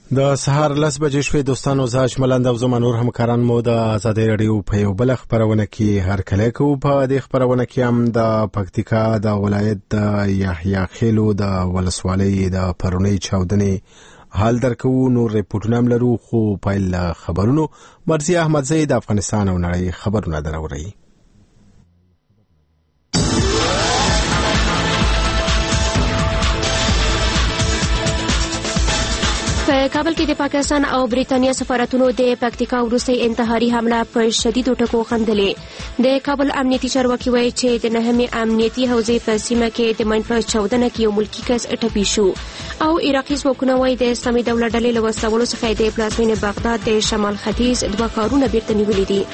د سهار 10 بجې شوې دوستانو، زه اجمل او زما نور همکاران مو د آزادۍ رادیو په یو بل خبرونه کې هرکلی کوو. په دې خبرونه کې هم د پکتیکا د ولایت د یحیی خیلو د ولسوالۍ د پرونی چاودنې حال درکو. نور ریپورتونه هم لرو، خو پیل خبرونو مرزي احمدزی د افغانستان او نړۍ خبرونه دراوړي. په کابل کې د پاکستان او بریتانیا سفارتونو د پکتیکا وروستۍ انتحاري حمله په شدیدو ټکو خندلې. د کابل امنیتي چارواکي وایي چې د 9مې امنیتي حوزې په سیمه کې د ماین په چاودنه کې یو ملکي کس ټپي شو، او عراقي ځواکونه وایي د اسلامي دولت ډلې له وسلو څخه د پلازمینې بغداد د شمال ختیځ 2 کارونه بیرته نیولي دي.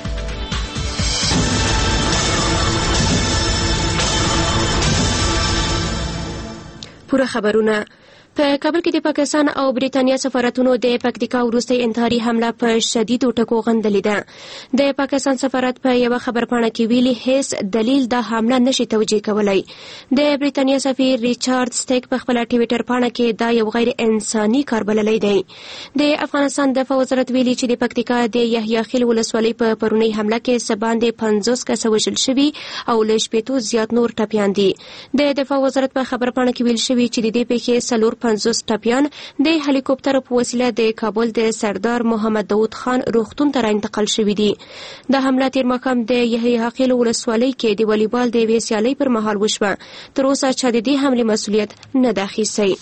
پوره خبرونه. په کابل کې د پاکستان او بریتانیا سفارتونو د پکتیکا وروستۍ انتحاري حمله په شدیدو ټکو غندلې ده. د پاکستان سفارت په یو خبرپاڼه کې ویلي هیڅ دلیل د حمله نشي توجیه کولای. د بریتانیا سفیر ریچارډ سټیک په خپل ټویټر پاڼه کې دا یو غیر انساني کار بللی دی. د افغانستان دفاع وزارت ویلي چې د پکتیکا د یحیی خیل ولسوالۍ په پرونی حمله کې سباندې 50 کسه وژل شوي او له 80 زیات نور ټپیان دي. د دفاع وزارت په خبرپاڼه کې ویل شوي چې د دې پیښې 50 ټپیان د هلیکوپټر په وسیله د کابل د سردار محمد داود خان روغتون ته انتقال شوي دي. د حمله تیر ماښام د یحیی خیل ولسوالۍ کې د والیبال د یوې سیالۍ پر مهال وشوه. تر اوسه چا د دې حملې مسؤلیت نه دی اخیستی.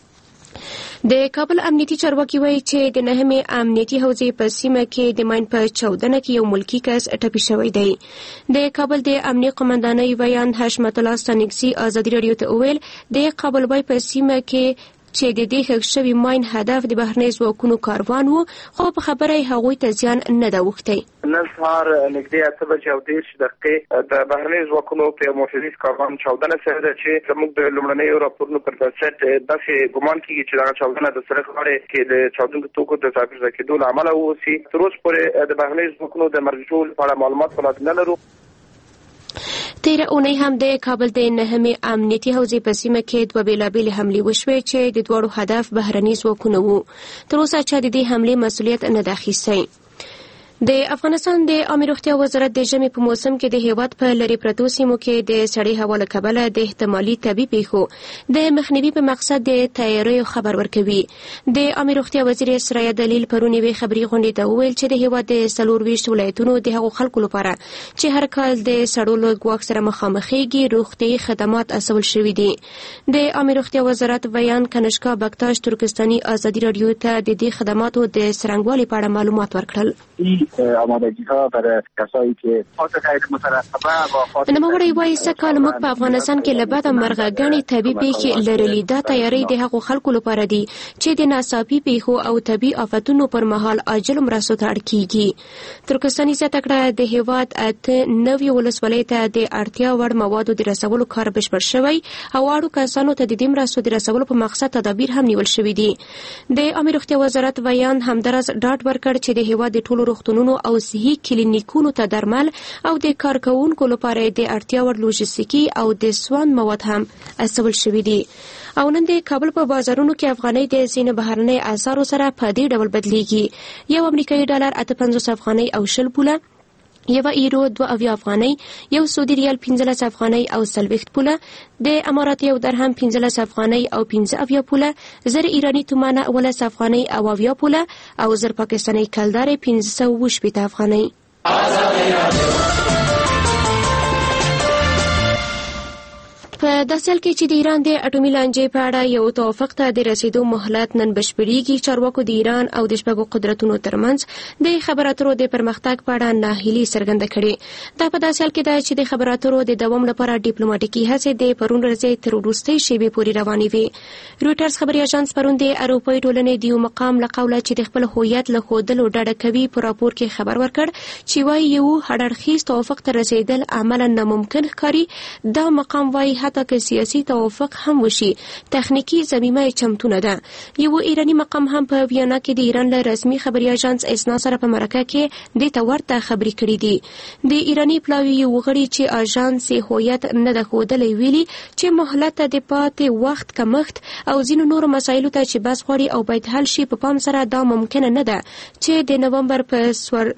د کابل امنیتي چارواکي وایي چې د 9مې امنیتي حوزې په سیمه کې د ماین په چاودنه کې یو ملکي کس ټپي شوی دی. د کابل د امنیه قومندانۍ ویان حشمت الله ستانکزي آزادي رادیو ته وویل د کابل وای په سیمه کې چې د دې ښخ شوي ماین هدف د بهرنۍ ځواکونو کاروان و، خو په خبره یې هغوی ته زیان نه ده اوښتی. نن سهار نږدې 8:30 د بهرنۍ ځواکونو په موټریز کاروان چاودنه شوې ده چې زموږ د لومړنیو راپورونو پر اساس داسې ګمان کېږي چې دا چاودنه د سړک غاړې کې د چاودونکو توکو د ذخیره کېدو له امله وشي. تر اوسه پورې د بهرنۍ ځواکونو د مرګ ټول په اړه معلومات په لاس نه لرو. تیر اونۍ هم د کابل د 9مې امنیتي حوزې په سیمه کې 2 بیلابیلې حملې وشوې چې د دواړو هدف بهرني ځواکونه وو. تر اوسه چا د دې حملې مسؤلیت نه دی اخیستی. د افغانستان د عامه روغتیا وزارت د ژمي په موسم کې د هیواد په لری پرتو سیمو کې د سړې هوا له کبله د احتمالي طبي پیښو د مخنیوي په مقصد د تیاریو خبر ورکوي. د عامه روغتیا وزیر سرایه دلیل پرونی وی خبري غونډې ته وویل چې د هیواد د 24 ولایتونو د هغو خلکو لپاره چې هر کال د سړو له ګواښ سره مخامخېږي روغتي خدمات اصول شوي دي. د عامه روغتیا وزارت ویان کنشکا بکتاش ترکستاني آزادي رادیو ته د دې خدماتو د څرنګوالي په اړه معلومات ورکړل. آمادگی ها برای کسایی که خاطر غیر مترقبه و نوموړی وایي سکهال موږ په افغانستان کې له بعده مرغهګڼې طبي پیښې لرلي. دا تیاری د هغو خلکو لپاره دي چې د ناڅاپي پیښو او طبي آفتونو پر مهال عاجل مرستو ته اړ کیږي. ترکستاني زیاته کړه د هیواد 9 ولسوالۍ ته د اړتیا وړ موادو د رسولو کار بشپړ شوی او اړو کسانو ته د دې مرستو د رسولو په مقصد تدابیر هم نیول شوي دي. د عامه روغتیا وزارت ویان همدارس ډاډ ورکړ چې د هیواد د ټولو روغتونونو او صحي کلینیکونو ته درمل او د کارکوونکو لپاره د اړتیا وړ لوجستیکي او د سوان مواد هم اصول شوي دي. او نن د کابل په بازارونو کې افغانۍ د ځینو بهرنۍ اسعارو سره په دې ډول بدلیږي. یو امریکایي ډالر 58 افغانۍ او 60 پوله، یو ایرو 2 افغانۍ، یو سعودي ریال 15 افغانۍ او 40 پوله، د امارات یو درهم 15 افغانۍ او 15 پوله، زر ایرانی تومانه 19 افغانۍ او 20 پوله او زر پاکستاني کلدار 520 افغانۍ. په داسې حال کې چې د ایران د اټومي لانجې په اړه یو توافق ته د رسیدو مهلت نن بشپړېږي، چارواکو د ایران او د شپږو قدرتونو ترمنځ د خبرو اترو د پرمختګ په اړه ناهیلي څرګنده کړې. دا په داسې حال کې ده چې د خبرو اترو د دوام لپاره ډیپلوماټیکي هڅې د پرون ورځې تر وروستۍ شېبې پورې روانې وې. رویټرز خبري اژانس پرون د اروپایي ټولنې د یو مقام له قوله چې د خپل هویت له ښودلو ډډه کوي په راپور کې خبر ورکړ چې وايي یو هډړخیز توافق ته رسیدل عملاً ناممکن ښکاري. دا مقام وايي حتی که سیاسي توافق هم وشي تخنیکی زمینه چمتونه ده. یو ایرانی مقام هم په ویانا کې د ایران له رسمي خبري اژانس اسنا سره په مرکه کې د تورته خبري کړې دي. د ایرانی پلاوی وغړي چې اژانس هویت نه د خودلې ویلي چې مهلت د پاتې وخت کمښت او ځینو نورو مسایلو ته چې بس غوړي او باید حل شي په پام سره دا ممکن نه ده چې د نومبر په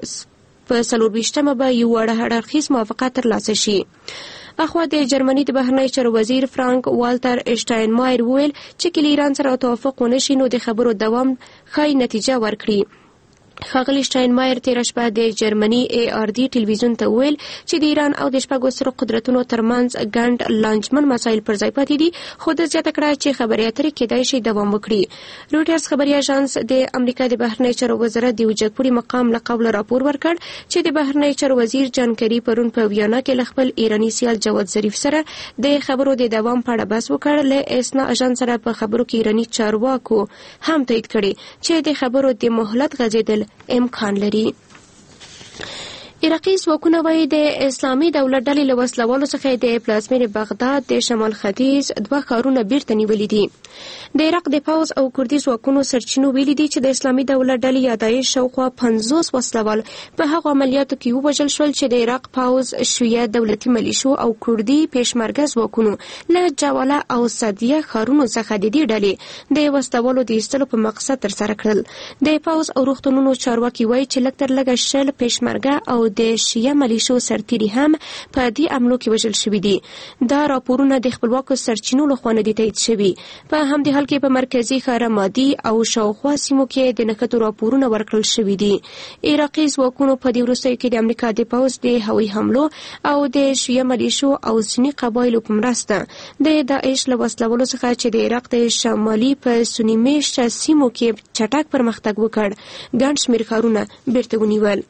24مه به یو اړخیز موافقت ترلاسه شي. اخوا د جرمني د بهرنی چارو وزیر فرانک والتر اشټاینمایر وویل چې کله ایران سره توافق ونشي نو د خبرو دوام ښه نتیجه ورکړي. ښاغلی شټاینمایر تېره شپه د جرمني ARD ټلویزیون ته وویل چې د ایران او د شپږو سترو قدرتونو ترمنځ ګڼ لانجمن مسایل پر ځای پاتې دي، خو د زیاته کړه چې خبرې اترې کېدای شي دوام وکړي. رویټرز خبري اژانس د امریکا د بهرنی چارو وزارت د وجدپوري مقام له قبل راپور ورکړ چې د بهرنی چارو وزیر جان کری پرون په ویانا کې له خپل ایرانی سیال جواد ظریف سره د خبرو د دوام په اړه بحث وکړ. له اسنا اژانس سره په خبرو کې ایرانی چارواکو هم تایید کړي چې د خبرو د مهلت غځېدل امکان لري. عراقي ځواکونه وايي د اسلامي دولت ډلې له وسلوالو څخه د پلازمینې بغداد د شمال ختیځ 2 ښارونه بیرته نیولي دي. د عراق د پوځ او کردي ځواکونو سرچینو ویلي دي چې د اسلامي دولت ډلې یادایي شاوخوا 50 وسلوال په هغو عملیاتو کې ووژل شول چې د عراق پوځ، شیعه دولتي ملیشو او کردي پېشمرګه ځواکونو له جواله او صدیه ښارونو څخه د دې ډلې د وسلوالو د ایستلو په مقصد ترسره کړل. د پوځ او روغتونونو چارواکي وایي چې لږ تر لږه 10 پېشمرګه او د شیعه ملیشو سرتیري هم په دې عملو کې وژل شوي دي. دا راپورونه د خپلواکو سرچینو لخوا نه دي تایید شوي. په همدې حال کې په مرکزي ښار رمادي او شاوخوا سیمو کې د نښتو راپورونه ورکړل شوي دي. عراقي ځواکونو په دې وروستیو کې د امریکا د پوځ د هوایي حملو او د شیعه ملیشو او سني قبایلو په مرسته د داعش له وسلوالو څخه چې د عراق د شمالي په سني میشته سیمو کې چټک پرمختګ وکړ، ګڼ شمېر ښارونه بیرته ونیول.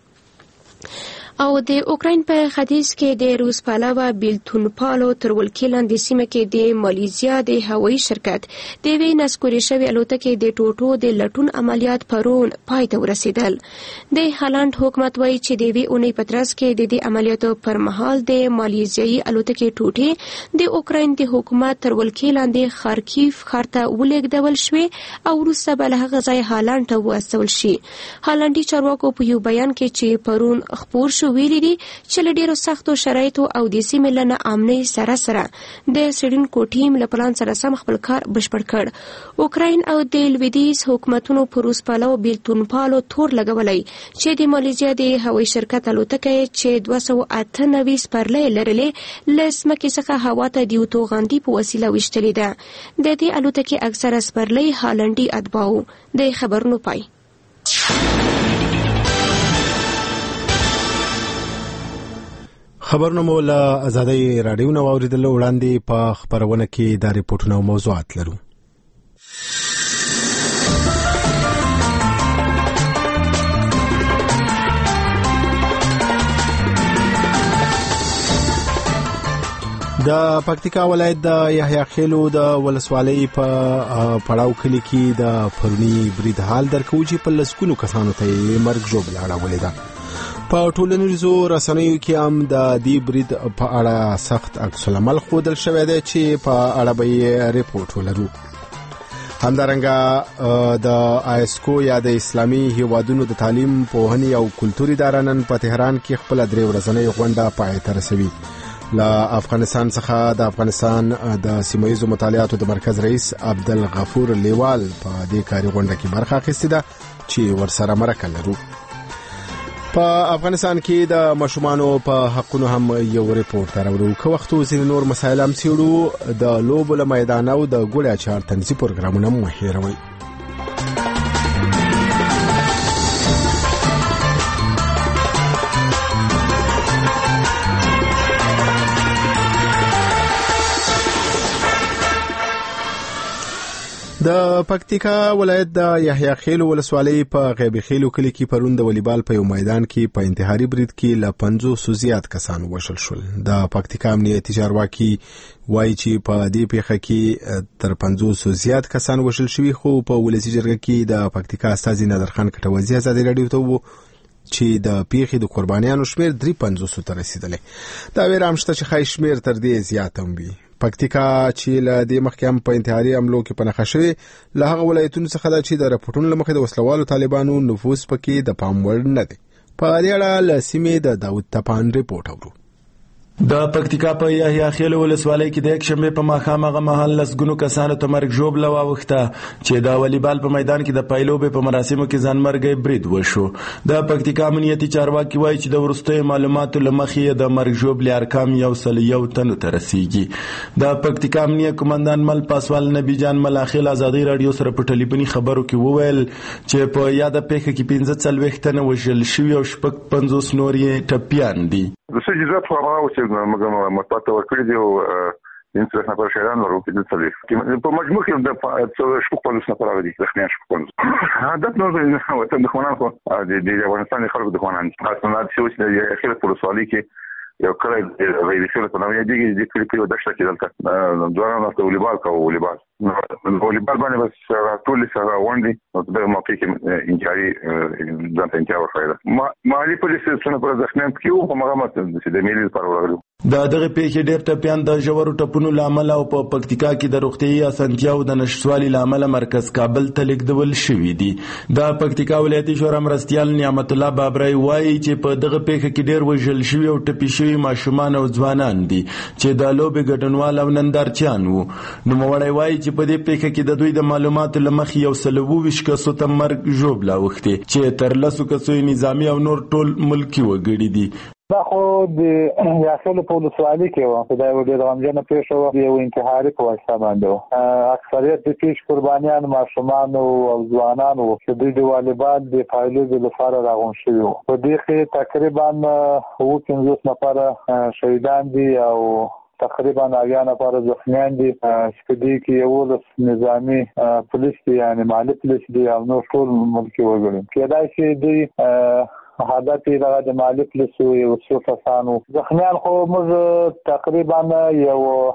او د اوکراین په ختیځ کې د روس پلوه بیلتون-پالو تر ولکې لاندې سیمه کې د مالیزیا د هوایي شرکت د یوې نسکورې شوې الوتکې د ټوټو د لټون عملیات پرون پای ته ورسېدل. د هالند حکومت وایي چې د یوې اونۍ په ترڅ کې د دې عملیاتو پر مهال د مالیزیایي الوتکې ټوټې د اوکراین د حکومت تر ولکې لاندې خارکیف ښار ته ولېږدول شوې او وروسته به له هغه ځایه هالند ته واستول شي. هالندي چارواکو په یو بیان کې چې پرون خپور شو ویلي دي چې له ډېرو سختو شرایطو او د سیمې له ناامنۍ سره سره د څېړونکو ټیم له پلان سره سم خپل کار بشپړ کړ. اوکراین او د لویدیځ حکومتونو په روس پلو بیلتون-پالو تور لګولی چې د مالیزیا د هوایي شرکت الوتکه چې 298 سپرلۍ لرلې له ځمکې څخه هوا ته د یو توغندي په وسیله ویشتلې ده. د دې الوتکې اکثره سپرلۍ هالندي اتباعو. د خبرونو پای. خبرونه مو له آزادۍ راډیو نه واوریدل. وړاندې په خبرونه کې د ریپورتونو او موضوعات لرو. د پکتیکا ولایت د یحیی خیلو د ولسوالۍ په پړاو کلی کې د پرونی برید حال درکو چې په لسګونو کسانو ته مرګ ژوبل اړولې ده. په ټولنیزو رسنیو کې هم د دې برید په اړه سخت عکس العمل ښودل شوی دی چې په اړه به ریپورت ولرو. همدارنګه د آیسکو یا د اسلامي هیوادونو د تعلیم، پوهنې او کلتور اداره نن په تهران کې خپل 3 ورځنۍ غونډه پای ته رسوي. له افغانستان څخه د افغانستان د سیمه‌ییزو مطالعاتو د مرکز رئیس عبدالغفور لیوال په دې کاري غونډه کې برخه اخیستې ده چې ورسره مرکه لرو. په افغانستان کې د ماشومانو په حقونو هم یو ریپورت راوړو. که وخت ځینې نور مسایل هم څېړو. د لوبو له میدان او د ګوړې اچار تنظیم پروګرامونه مو هېروئ. د پکتیکا ولایت د یحیی خیلو ولسوالۍ په غیبی خیلو کلی کې پرون د والیبال په یو میدان کې په انتحاري برید کې له 500 زیات کسان وژل شول. د پکتیکا امنیتي چارواکي وایي چې په دې پیښه کې تر 500 زیات کسان وژل شوي، خو په ولسي جرګه کې د پکتیکا استازي نادرخان کټوزی ازادي راډیو ته وو چې د پیښې د قربانیانو شمیر 350 ته رسیدلی. دا ویره هم شته چې خای شمیر تر دې زیات هم وي. پکتیکا چې له دې مخکې هم په انتحاري حملو کې پنهخه شوې له هغه ولایتونو څخه ده چې د راپورټونو له مخې د وسلوالو طالبانو نفوذ پکې د پام وړ نه دی. په دې اړه له سیمې د داود تپان ریپورت اورو. د پکتیکا په یحیی خیل ولسوالۍ کې د یک شنبه په ماښام هغه مهال لسګونو کسانو ته مرګ ژوبله واوښته چې د والیبال په میدان کې د پایلوبې په مراسمو کې ځانمرګی برید وشو. د پکتیکا امنیتي چارواکي وایي چې د وروستیو معلوماتو له مخې د مرګ ژوبلې ارقام 101 تنو ته رسیږي. د پکتیکا امنیه قومندان مل پاسوال نبی جان ملاخیل ازادي رادیو سره په ټلیفوني خبرو کې وویل چې په یاده پیښه کې 45 تنه وژل شوي او 50 نور یې ټپیان دي. د سجدات خو هغه چې موږ مطلب ورکړي دي او انسان نفر شهران ورو کې د څلې په مجموع کې د شپږ پنځوس نفر راغلي د خنیا شپږ پنځوس عادت نو وته د خوانان خو د افغانستان خلکو د خوانان خاصه چې د خیل په سوالي کې یو کله د ویډیو په نوې د کلی په دښته کې دلته دوه د والیبال والیبال باندې بس ټول سره وندي د موقع کې انجاري ځان ته ورخایله مالي پولیس څنګه پر ځخنان کیو په مغامات د ملي لپاره ورغلو. د دغه پیښې ډېر ټپیان د ژورو ټپونو لامل او په پکتیکا کې د روغتیايي اسانتیاو د نشټوالي لامل مرکز کابل ته لیږدول شوي دي. د پکتیکا ولایتي شورا مرستیال نعمت الله بابرای وایي چې په دغه پیښه کې ډېر وژل شوي او ټپي شوي ماشومان او ځوانان دي چې د لوبې ګډونوال او نندارچیان وو. نوموړی وایي چې په دې پیښه کې د دوی د معلوماتو له مخې 120 کسو ته مرګ ژوبله اوښتې چې تر 10 کسو نظامي او نور ټول ملکي وګړي دي. دا خو د یاسل په ولسوالۍ کې و په دغه ډېر غمجنه پیښه و یو انتحاري په واسطه باندې اکثریت د پیښ قربانیان ماشومان او ځوانان وو چې دوی د والیبال د پایلوبې لپاره راغون شوي وو. په دې کې تقریبا 50 نفر شهیدان دي او تقریبا 90 نفر زخمیان دي چې دې کې یو نظامی پولیس دي یعنی مالی پولیس دي او نور ټول ملکي وګړي. کېدای شي دوی هدف یې د مالی پولیسو یو څو کسانو زخمیان خو موږ تقریبا یو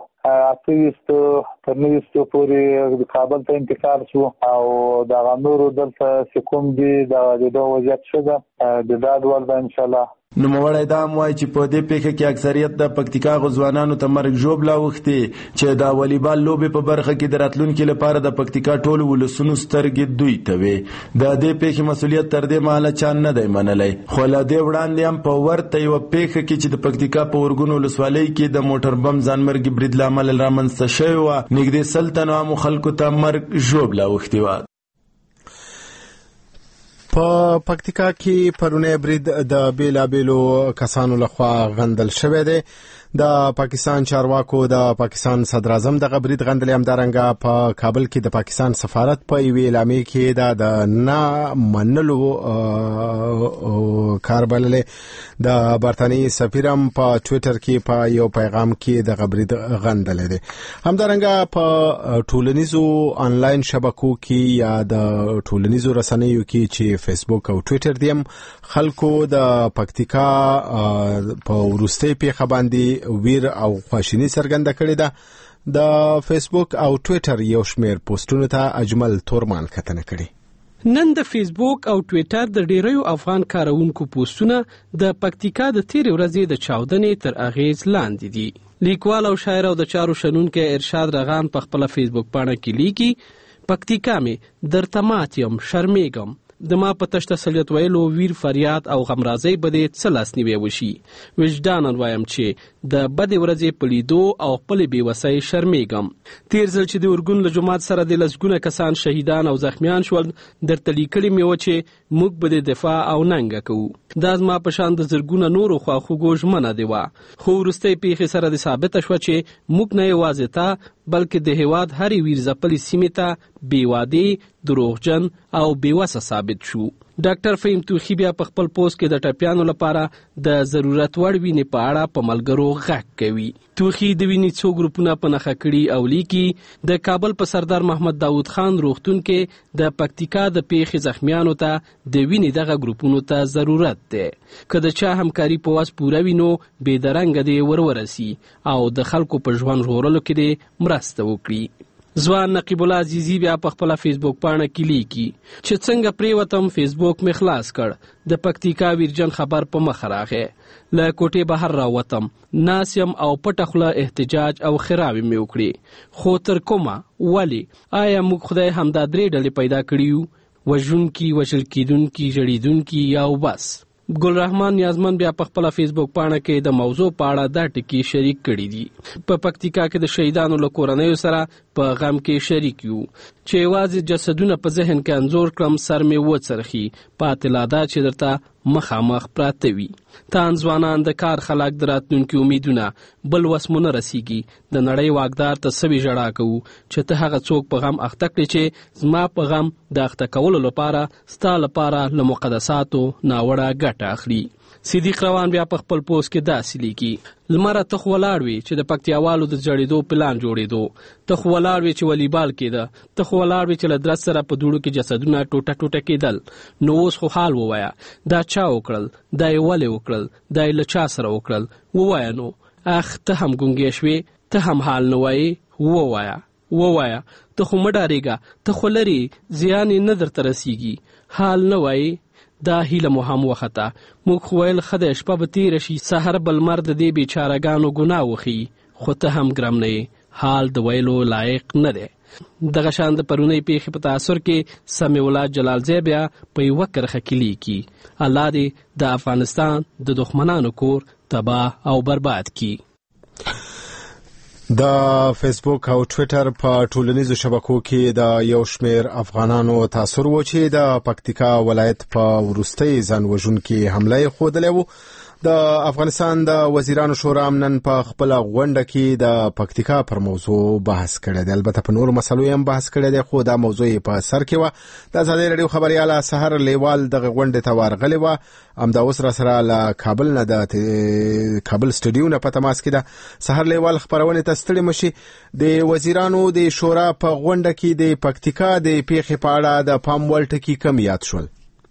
28 تر 90 پورې د کابل ته انتقال شو او د غنورو دلته سکوم دي د دوه وضعیت شوه د داد ول ان شاء الله. نوموړی دا هم وایي چې په دې پیښه کې اکثریت د پکتیکا ځوانانو ته مرګ ژوبله اوښتې چې د والیبال لوبې په برخه کې د راتلونکي لپاره د پکتیکا ټولو ولسونو سترګې دوی ته وې. د دې پیښې مسؤلیت تر دې مهاله چا نه دی منلی، خو له دې وړاندې هم په ورته یوه پیښه کې چې د پکتیکا په ورګونو ولسوالۍ کې د موټر بم ځانمرګي برید له امله رامنځته شوې وه نږدې 100 تنو عامو خلکو ته مرګ ژوبله اوښتې وه. په پکتیکا کې پرونه برید د بیلابیلو کسانو لخوا غندل شوی دی. د پاکستان چارواکو د پاکستان صدر اعظم د برید غندلې همدارنګه په کابل کې د پاکستان سفارت په یوې اعلامیه کې د نه منلو کار بللې. د برتانیې سفیر هم په ټویټر کې په یو پیغام کې د برید غندلې دی. همدارنګه په ټولنیزو آنلاین شبکو کې یا د ټولنیزو رسنیو کې چې فیسبوک او ټویټر دیم خلکو د پکتیکا په ورستۍ پیښه باندې ویر او خواشینی څرګنده کړې ده. د فیسبوک او ټویټر یو شمېر پوسټونو ته اجمل تورمان کتنه کړې. نن د فیسبوک او ټویټر د ډیریو افغان کارونکو پوسټونه د پکتیکا د تیرې ورځې د چاودنې تر اغیز لاندې دي. لیکوال او شاعر او د چارو شنونکی ارشاد رغان په خپل فیسبوک باندې کې لیکي پکتیکا مې درته مات یم شرمېږم د ما په تشت تسلیت ویلو ویر فریاد او غمرازي بده څه لاسنیوي وشي. وجدانن وایم چې د بدې ورځې په لیدو او خپل بېوسۍ شرمېږم. تیر ځل چې د اورګون له جماعت سره د لسګونه کسان شهیدان او زخمیان شول درته لیکلي مې و چې موږ به د دفاع او ننګه کوو. دا زما په شان د زرګونه نورو خواخوږو ژمنه دی وه، خو وروستۍ پیښې سره د ثابته شوه چې موږ نه یوازې ته بلکې د هیواد هرې ویر ځپلې سیمې ته بېوادې دروغجن او بېوسه ثابت شو. ډاکټر فهیم توخی بیا په خپل پوسټ کې د ټپیانو لپاره د ضرورت وړ وینې په اړه په ملګرو غږ کوي. توخی د وینې څو ګروپونه په نښه کړي او لیکي د کابل په سردار محمد داود خان روغتون کې د پکتیکا د پیښې زخمیانو ته د وینې دغه ګروپونو ته ضرورت دی. که د چا همکاري په وس پوره وي نو بې درنګه دی ورورسي او د خلکو په ژوند ژغورلو کې دی مرسته وکړي. ځوان نقیب الله عزیزی بیا په خپل فیسبوک باندې کې لیکي چې څنګه پریوتم فیسبوک می خلاص کړ د پکتیکا ویرجن خبر په مخ راغی له کوټې بهر راوتم ناسیم او پټه خوله احتجاج او خراوي می وکړي خو تر کومه ولی آیا موږ خدای همدا درې ډلې پیدا کړیو وژونکي وژل کیدونکي جړیدونکي یا بس ګل رحمان نیازمن بیا په خپل فیسبوک باندې کې د موضوع په اړه دا ټکی شریک کړي دي په پکتیکا کې د شهیدانو له کورنیو سره په غم کې شریک یو چې یوازې جسدونه په ذهن کې انځور کړم سر مې وڅرخي پاتې لا دا چې درته مخامخ پراته وي تان ځوانان د کار خلک د راتلونکي امیدونه بل وسمونه رسیږي د نړۍ واقدار ته سوي ژړا کوو چې ته هغه څوک په غم اخته کړي چې زما په غم د اخته کولو لپاره ستا لپاره له مقدساتو ناوړه ګټه اخلي صدیق روان بیا په خپل پوسټ کې داسې لیکي لمره ته خو ولاړ وي چې د پکتیاوالو د جړېدو پلان جوړېدو ته خو ولاړ وي چې والیبال کېده ته خو ولاړ وي چې له درس سره په دوړو کې جسدونه ټوټه ټوټه کېدل نو اوس خو حال ووایه دا چا وکړل دا یې ولې وکړل دا یې له چا سره وکړل ووایه نو اخ ته هم ګونګې شوې ته هم حال نه وایې ووایه ته خو مه ډارېږه ته خو لرې زیان یې نه درته رسیږي حال نه وایې دا هیله مو هم وخته موږ خو ویل ښه دی شپه به تېره شي سحر به لمر د دې بیچارهګانو ګناه وښیي خو ته هم ګرم نه یې حال د ویلو لایق نه دی دغه شان د پرونۍ پیښې په تاثر کې سمیع الله جلالزی بیا په یوه کرښه کې لیکي الله دې د افغانستان د دښمنانو کور تباه او برباد کړي د فیسبوک او ټویټر په ټولنیزو شبکو کې د یو شمېر افغانانو تاثر و چې د پکتیکا ولایت په وروستۍ ځان وژونکې حمله یې ښودلی و د افغانستان د وزیرانو شورا نن په خپل غونډه کې د پکتیکا پر موضوع بحث کړی دی البته په نورو مسلو هم بحث کړی دی خو دا موضوع په سر کې و د ازادي رادیو خبرياله سحر لیوال دغه غونډه ته ورغلی و همدا اوس را سره له کابل نه د کابل سټډیو نه په تماس کې ده سحر لیوال خبرونه ته ستړي مشي د وزیرانو د شورا په غونډه کې د پکتیکا د پیښې په اړه د پام وړ ټکي کم یاد شول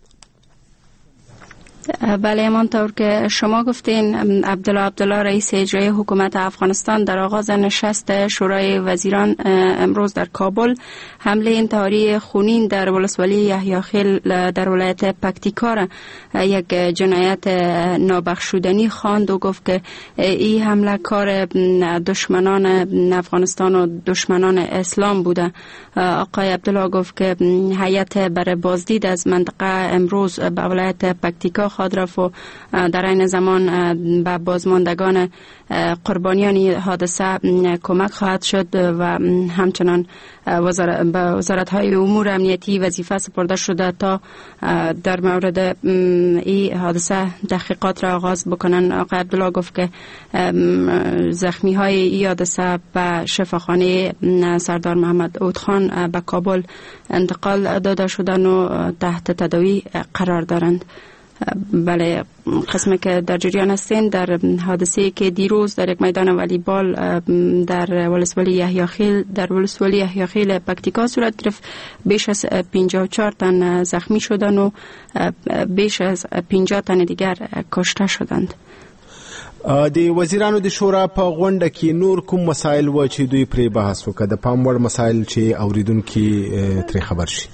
بله همانطور که شما گفتین عبدالله رئیس اجرایی حکومت افغانستان در آغاز نشست شورای وزیران امروز در کابل حمله انتحاری خونین در ولسوالی یحیی در ولایت پکتیکا را یک جنایت نابخشودنی خواند و گفت که این حمله کار دشمنان افغانستان و دشمنان اسلام بوده. آقای عبدالله گفت که هیئت برای بازدید از منطقه امروز به ولایت پکتیکا خواهد رفت و در این زمان به بازماندگان قربانیان حادثه کمک خواهد شد و همچنان به وزارت‌های امور امنیتی وظیفه سپرده شده تا در مورد این حادثه تحقیقات را آغاز بکنن. آقای عبدالله گفت که زخمی‌های این حادثه به شفاخانه سردار محمد عود خان به کابل انتقال داده شدن و تحت تداوی قرار دارند. بله، قسمی که در جریان هستین در حادثه که دیروز در یک میدان والیبال در ولسوالی یحیی خیل پکتیکا صورت گرفت، بیش از 54 تن زخمی شدند و بیش از 50 تن دیگر کشته شدند. د وزیرانو د شورا په غونډه کې نور کوم مسایل و چې دوی پرې بحث وکړ د پام وړ مسایل چې اوریدونکو ترې خبر شي؟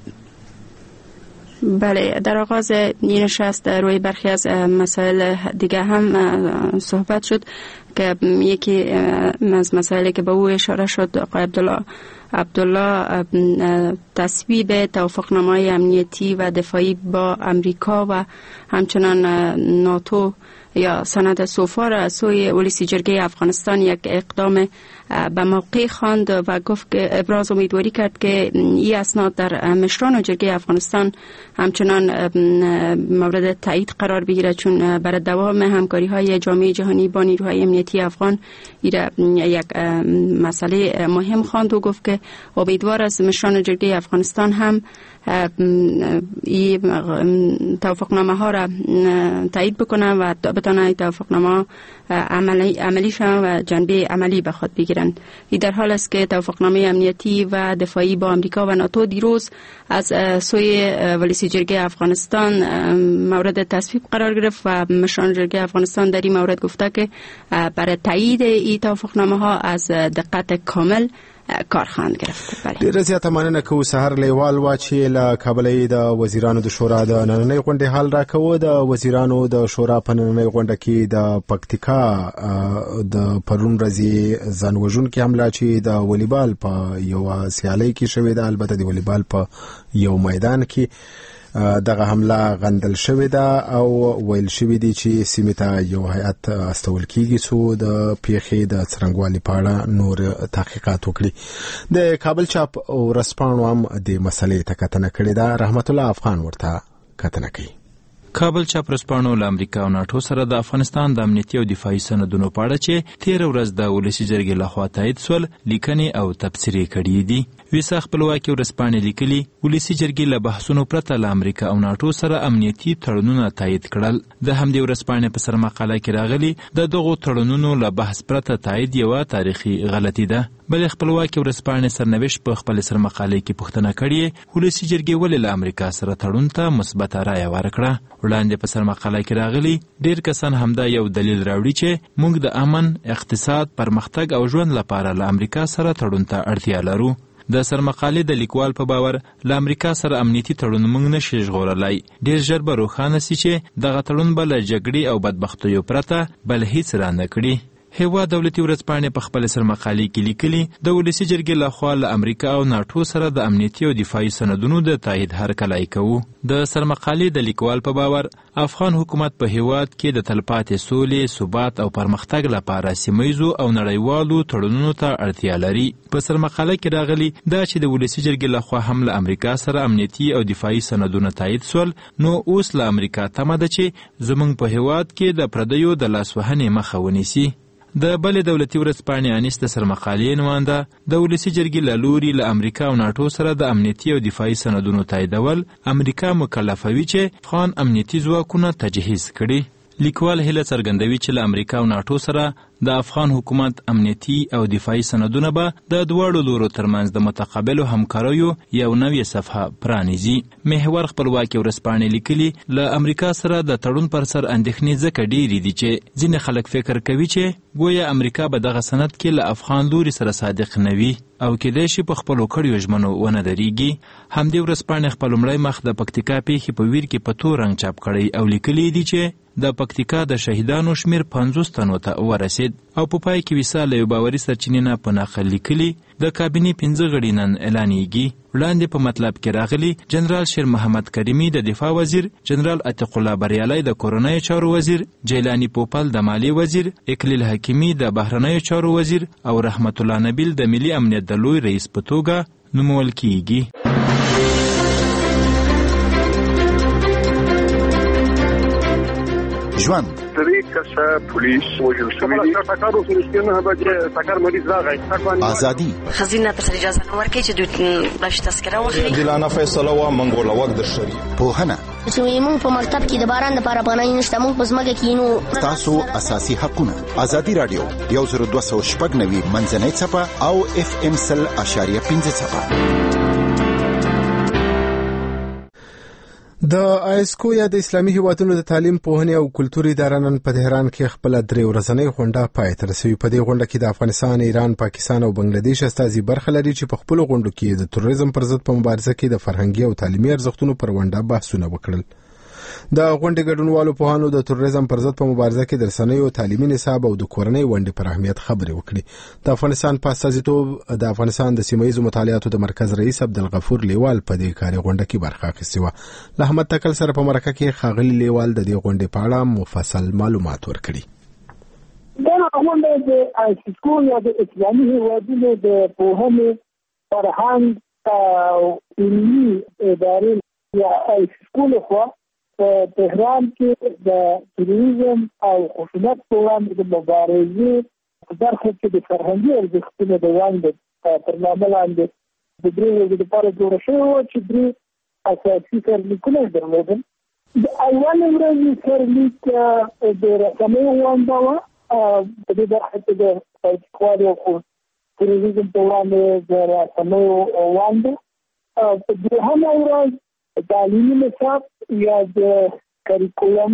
بله، در آغاز این نشست روی برخی از مسائل دیگه هم صحبت شد که یکی از مسائلی که به او اشاره شد آقای عبدالله تصویب توافقنامه‌های امنیتی و دفاعی با امریکا و همچنان ناتو یا سند سوفار از سوی رئیس جرگه افغانستان یک اقدام به موقع خواند و گفت که ابراز امیدواری کرد که این اسناد در مشران جرگه افغانستان همچنان مورد تایید قرار بگیرد، چون برای دوام همکاری های جامعه جهانی با نیروهای امنیتی افغان یک مسئله مهم خواند و گفت که امیدوار است مشران جرگه افغانستان هم این توافقنامه ها را تایید بکنن و بتانن توافقنامه عملی شوند و جنبه عملی به خود بگیرند. این در حال است که توافقنامه امنیتی و دفاعی با امریکا و ناتو دیروز از سوی رئیس جرگه افغانستان مورد تصویب قرار گرفت و مشران جرگه افغانستان در این مورد گفته که برای تایید این توافقنامه ها از دقت کامل کار خواهند گرفت. ډیره زیاته مننه کوو. سحر لیوال وا چې له کابل د وزیرانو د شورا د نننۍ غونډې حال راکوه. د وزیرانو د شورا په نننۍ غونډه کې د پکتیکا د پرون ورځې ځانوژونکې حمله چې د والیبال په یو سیالۍ کې شوې ده، البته د والیبال په یو میدان کې دغه حمله غندل شوې ده او ویل شوې دي چې سیمې ته یو هیئت استول کیږي څو د پیښې د څرنګوالي په اړه نور تحقیقات وکړي. د کابل چاپ ورځپاڼو هم د مسلې ته کتنه کړې ده. رحمت الله افغان ورته کتنه کوي. کابل چاپ ورځپاڼو له امریکا او ناټو سره د افغانستان د امنیتي او دفاعي سندونو په اړه چې تیر ورځ د ولسی جرګې لخوا تایید سول لیکنې او تبصرې کړې دي. ویسا خپلواکي ورځپاڼې لیکلي ولسی جرګې له بحثونو پرته له امریکا او ناټو سره امنیتي تړونونه تایید کړل. د همدې ورځپاڼې په سر مقاله کې راغلي د دغو تړونونو له بحث پرته تایید یوه تاریخي غلطي ده. بل خپلواکي ورځپاڼې سرنوشت په خپل سر مقاله کې پوښتنه کړې ولسی جرګې ولې له امریکا سره تړون ته مثبت رایه ورکړه. وړاندې په سر مقاله کې راغلي ډیر کسان همدا یو دلیل راوړي چې موږ د امن، اقتصاد، پرمختګ او ژوند لپاره له امریکا سره تړون ته اړتیا لرو. د سرمقالې د لیکوال په باور له امریکا سره امنیتي تړون موږ نشي ژغورلی. ډیر ژر به روښانه سي چې دغه تړون به له جګړې او بدبختیو پرته بل هیڅ را نه کړي. هیوا دولتي ورځپاڼې په خپل سرمقالې کې لیکلي د ولسی جرګې لخوا له امریکا او ناټو سره د امنیتي او دفاعي سندونو د تایید هرکلی کوو. د سرمقالې د لیکوال په باور افغان حکومت په هیواد کې د تلپاتې سولې، ثبات او پرمختګ لپاره سیمه‌ییزو او نړیوالو تړونونو ته اړتیا لري. په سرمقاله کې راغلي دا چې د ولسی جرګې لخوا هم له امریکا سره امنیتي او دفاعي سندونه تایید سول، نو اوس له امریکا تمه ده چې زموږ په هیواد کې د پردیو د لاسوهنې مخه ونیسي. د بلې دولتي ورځپاڼې انیس د سرمقالې نماینده د ولسی جرګې له لوري له امریکا او ناټو سره د امنیتي او دفاعي سندونو تاییدول امریکا مکلفوي چې افغان امنیتي ځواکونه تجهیز کړي. لیکوال هیله څرګندوي چې له امریکا او ناټو سره د افغان حکومت امنیتي او دفاعي سندونه به د دواړو لورو ترمنځ د متقابلو همکاریو یو نوې صفحه پرانیزي. محور خپلواکي ورځپاڼې لیکلي له امریکا سره د تړون پر سر اندېښنې ځکه ډېرې دي چې ځینې خلک فکر کوي چې ګویا امریکا به دغه سند کې له افغان لوري سره صادق نه وي او کېدای شي په خپلو کړیو ژمنو ونه درېږي. همدې ورځپاڼې خپل لومړی مخ د پکتیکا پیښې په ویر کې په تور رنګ چاپ کړی او لیکلي دي چې د پکتیکا د شهیدانو شمیر 50 تنو ته ورسید او په پای کې ویسا له یو باوري سرچینې نه په نقل لیکلي د کابینې 15 غړي نن اعلانېږي. وړاندې په مطلب کې راغلي جنرال شیر محمد کریمي د دفاع وزیر، جنرال عتیق الله بریالی د کورنیو چارو وزیر، جیلانی پوپل د مالی وزیر، اکلیل حکیمی د بهرنیو چارو وزیر او رحمت الله نبیل د ملي امنیت د لوی رئیس په توګه نومول کیږي. ژوند درې کسه پولیس وژل شوي دي. ټکر وسو نه به ټکر مریض راغی. ازادي خزینه ته اجازه نه ورکړي چې دوی بلش تذکره واخلي. عادلانه فیصله و منګوله وخت در شری. پوهنه چې موږ په مکتب کې د باران لپاره پناه نشته، موږ په ځمکه کې نو تاسو اساسي حقونه. ازادي رادیو 102.9 منځنۍ څپه او FM 100.5 څپه. د آیسکو یا د اسلامي هیوادونو د تعلیم، پوهنې او کلتور اداره نن په تهران کې خپل 3 ورځنۍ غونډه پای ته رسوي. په دې غونډه کې د افغانستان، ایران، پاکستان او بنگلاديش استازي برخه لري چې په خپل غونډو کې د تروریزم پر ضد په مبارزه کې د فرهنګي او تعلیمي ارزښتونو پر غونډه بحثونه وکړل. د غونډې ګډونوالو پوهانو د تروریزم پر ضد په مبارزه کې د رسنیو، تعلیمي نصاب او د کورنۍ ونډې پر اهمیت خبرې وکړي. د افغانستان په استازیتوب د افغانستان د سیمه‌ییزو مطالعاتو د مرکز رئیس عبدالغفور لیوال په دې کاري غونډه کې برخه اخیستې وه. له احمد تکل سره په مرکه کې ښاغلي لیوال د دې غونډې په اړه مفصل معلومات ورکړي. دا غونډه د آیسکو یا د اسلامي هیوادونو د پوهنې، فرهنګ او علمي ادارې یا آیسکو لخوا په تهران کې د تروریزم او خشونت په وړاندې د مبارزې په برخه کې د فرهنګي ارزښتونو د وړاندې تر نامه لاندې د 3 ورځې لپاره جوړه شوې وه چې 3 اساسي سرلیکونه یې درلودل. د اولې ورځې سرلیک د رسنیو ونډه وه. په دې برخه کې د سایکوالي او تروریزم په وړاندې د رسنیو ونډه. په دوهمه ورځ تعلیمي نصاب یا د کریکولم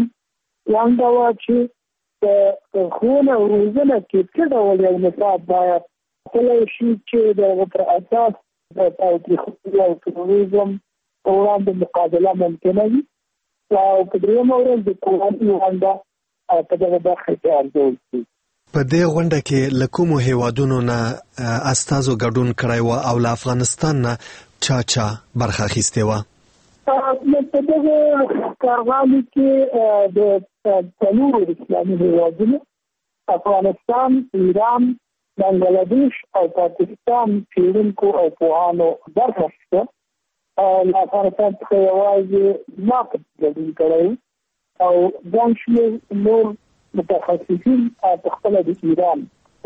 ونډه وه چې په ښوونه او روزنه کې څه ډول یو نصاب باید کله چې د پر اساس د تاریخي او تروریزم وړاندې مقابله ممکنه وي او په درېیم ورځ د قوانینو غونډه په دغه برخه کې ارزول شي. په دې غونډه کې له کومو هیوادونو نه استازو ګډون کړی و او له افغانستان نه چا برخه اخیستې وه؟ په دغه کارغالي کې د څلورو اسلامي هیوادونو افغانستان، ایران، بنګلادیش او پاکستان څېړونکو او پوهانو برخه اخیسته. له افغانستان څخه یوازې ما ګډون کړی او ځان شمېر نور متخصصین په خپله د ایران.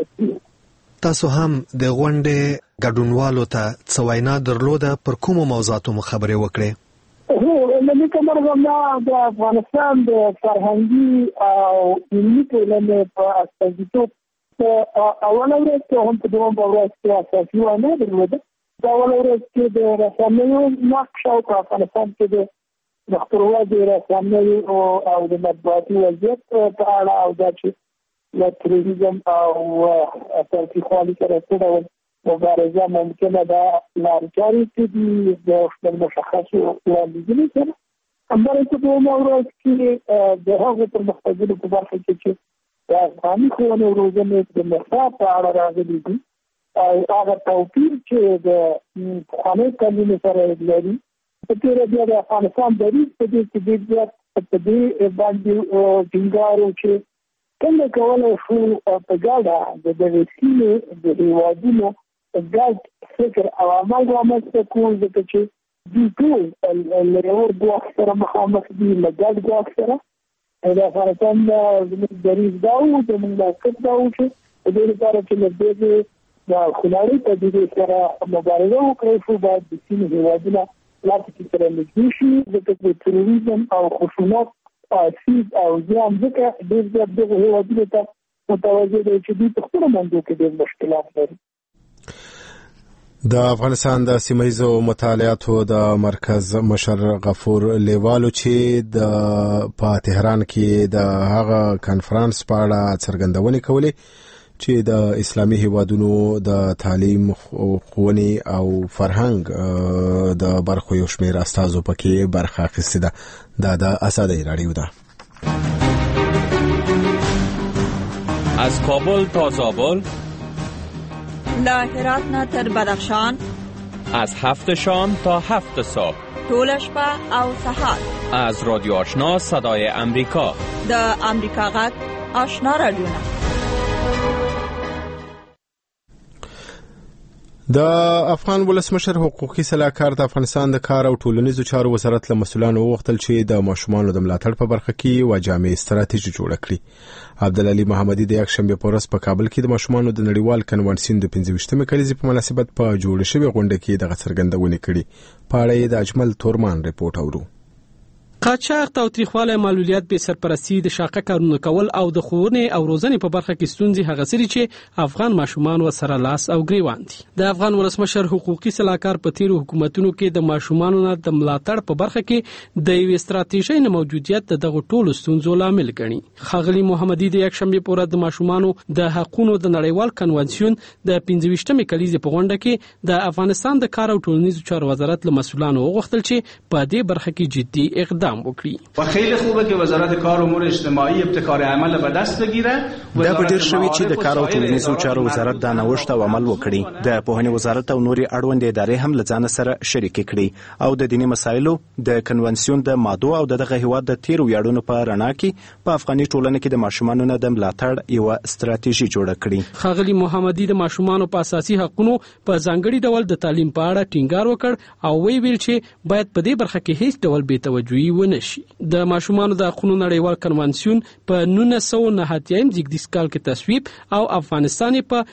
تاسو هم د غونډې ګډونوالو ته څه وینا درلوده؟ پر کومو موضوعاتو مو خبرې وکړې؟ هو له دې مرغه ما د افغانستان د فرهنګي او علمي ټولنې په استازیتوب اوله ورځ کې هم په دویم ورځ کې اساسي وینا درلوده. دا اوله ورځ کې د رسنیو نقش او په افغانستان کې د مخکوروا د رسنیو او د مطبوعاتي وضعیت په اړه او دا چې له تروریزم او تاوتریخوالي سره څه ډول مبارزه ممکنه ده لارې چې دي د مشخصو وړاندیزونو سره. همدارنګه په دویمه ورځ کې د هغو پرمختګونو په برخه کې چې د افغاني ښوونې او روزنې د نصاب په اړه راغلي دي او هغه توپیر چې د پخواني قانون سره لري. په تېره بیا د افغانستان دریځ په دې کې ډېر زیات په دې باندې ټینګار و چې څنګه کولی شو په ګډه د دغې سیمې د هېوادونو ګډ فکر او عمل رامنځته کول، ځکه چې دوی ټول له یو ګواښ سره مخامخ دي، له ګډ ګواښ سره. د افغانستان زموږ دریځ دا و، زموږ موقف دا و چې په دې لپاره چې له دې د خونړۍ پدیدې سره مبارزه وکړی شو، باید د سیمې هېوادونه لا پکې سره نږدې شي، ځکه چې تروریزم او خشونت سید او زیان ځکه ډېر زیات دغو هېوادونو ته متوجه دی چې دوی په خپلو منځو کې ډېر مشکلات لري. د افغانستان د سیمه‌ییزو مطالعاتو د مرکز مشر غفور لیوالو چې په تهران کې د هغه کانفرنس په اړه څرګندونې کولې چې د اسلامي هیوادونو د تعلیم، ښوونې او فرهنګ د برخو یو شمېر استازو پکې برخه اخیستې ده. دا د آزادۍ راډیو ده. از کابل تا زابل، له هرات نه تر بدخشان، از 7 شام تا 7 صبح، طول شپه او سحر، از رادیو آشنا صدای امریکا، د امریکا غږ آشنا رادیو. د افغان ولسمشر حقوقي صلاحکار د افغانستان د کار او ټولنیزو چارو وزارت له مسؤلانو وغوښتل چې د ماشومانو د ملاتړ په برخه کې یوه جامع ستراتیژي جوړه کړي. عبدالعلي محمدي د یکشنبې په ورځ په کابل کې د ماشومانو د نړیوال کنونسیون د 25مې کلیزې په مناسبت په جوړه شوې غونډه کې دغه څرګندونې کړي. په اړه یې د اجمل تورمان ریپورت اورو. قاچاق، تاوتریخوالی، معلولیت، بې سرپرستی، د شاقه کارونه کول او د ښوونې او روزنې په برخه کې ستونزې هغه سری چې افغان ماشومان ورسره لاس او ګریوان دي. د افغان ولسمشر حقوقي صلاحکار په تیرو حکومتونو کې د ماشومانو نه د ملاتړ په برخه کې د یوې ستراتیژۍ نه موجودیت د دغه ټولو ستونزو لامل ګڼي. ښاغلي محمدي د یکشنبې په ورځ د ماشومانو د حقونو د نړیوال کنونسیون د 25مې کلیزې په غونډه کې د افغانستان د کار او ټولنیزو چارو وزارت له مسؤلانو وغوښتل چې په دې برخه کې جدي اقدام وکړي. و خیلی خوبه که وزارت کار و امور اجتماعی ابتکار عمل به دست بگیره. دا به ډیر شوی چې د کار او ټولنیزو چارو وزارت د نوښت او عمل وکړي. د پوهنې وزارت او نوري اړوند ادارې هم لځان سره شریک کړي او د دینی مسایلو د کنونسیون د ماده او دغه هیواد د تیرو یاړونو په رڼا کې په افغاني ټولنه کې د ماشومانو نه د ملاتړ یو ستراتیژي جوړه کړي. ښاغلي محمدي د ماشومانو په اساسي حقوقو په ځانګړي ډول د تعلیم په اړه ټینګار وکړ او ویل چې باید په دې برخه کې هیڅ ډول بې توجهي ونه شي. د ماشومانو د حقوقو نړیوال کنونسیون په 1989 زیږدیز کال کې تصویب او افغانستان په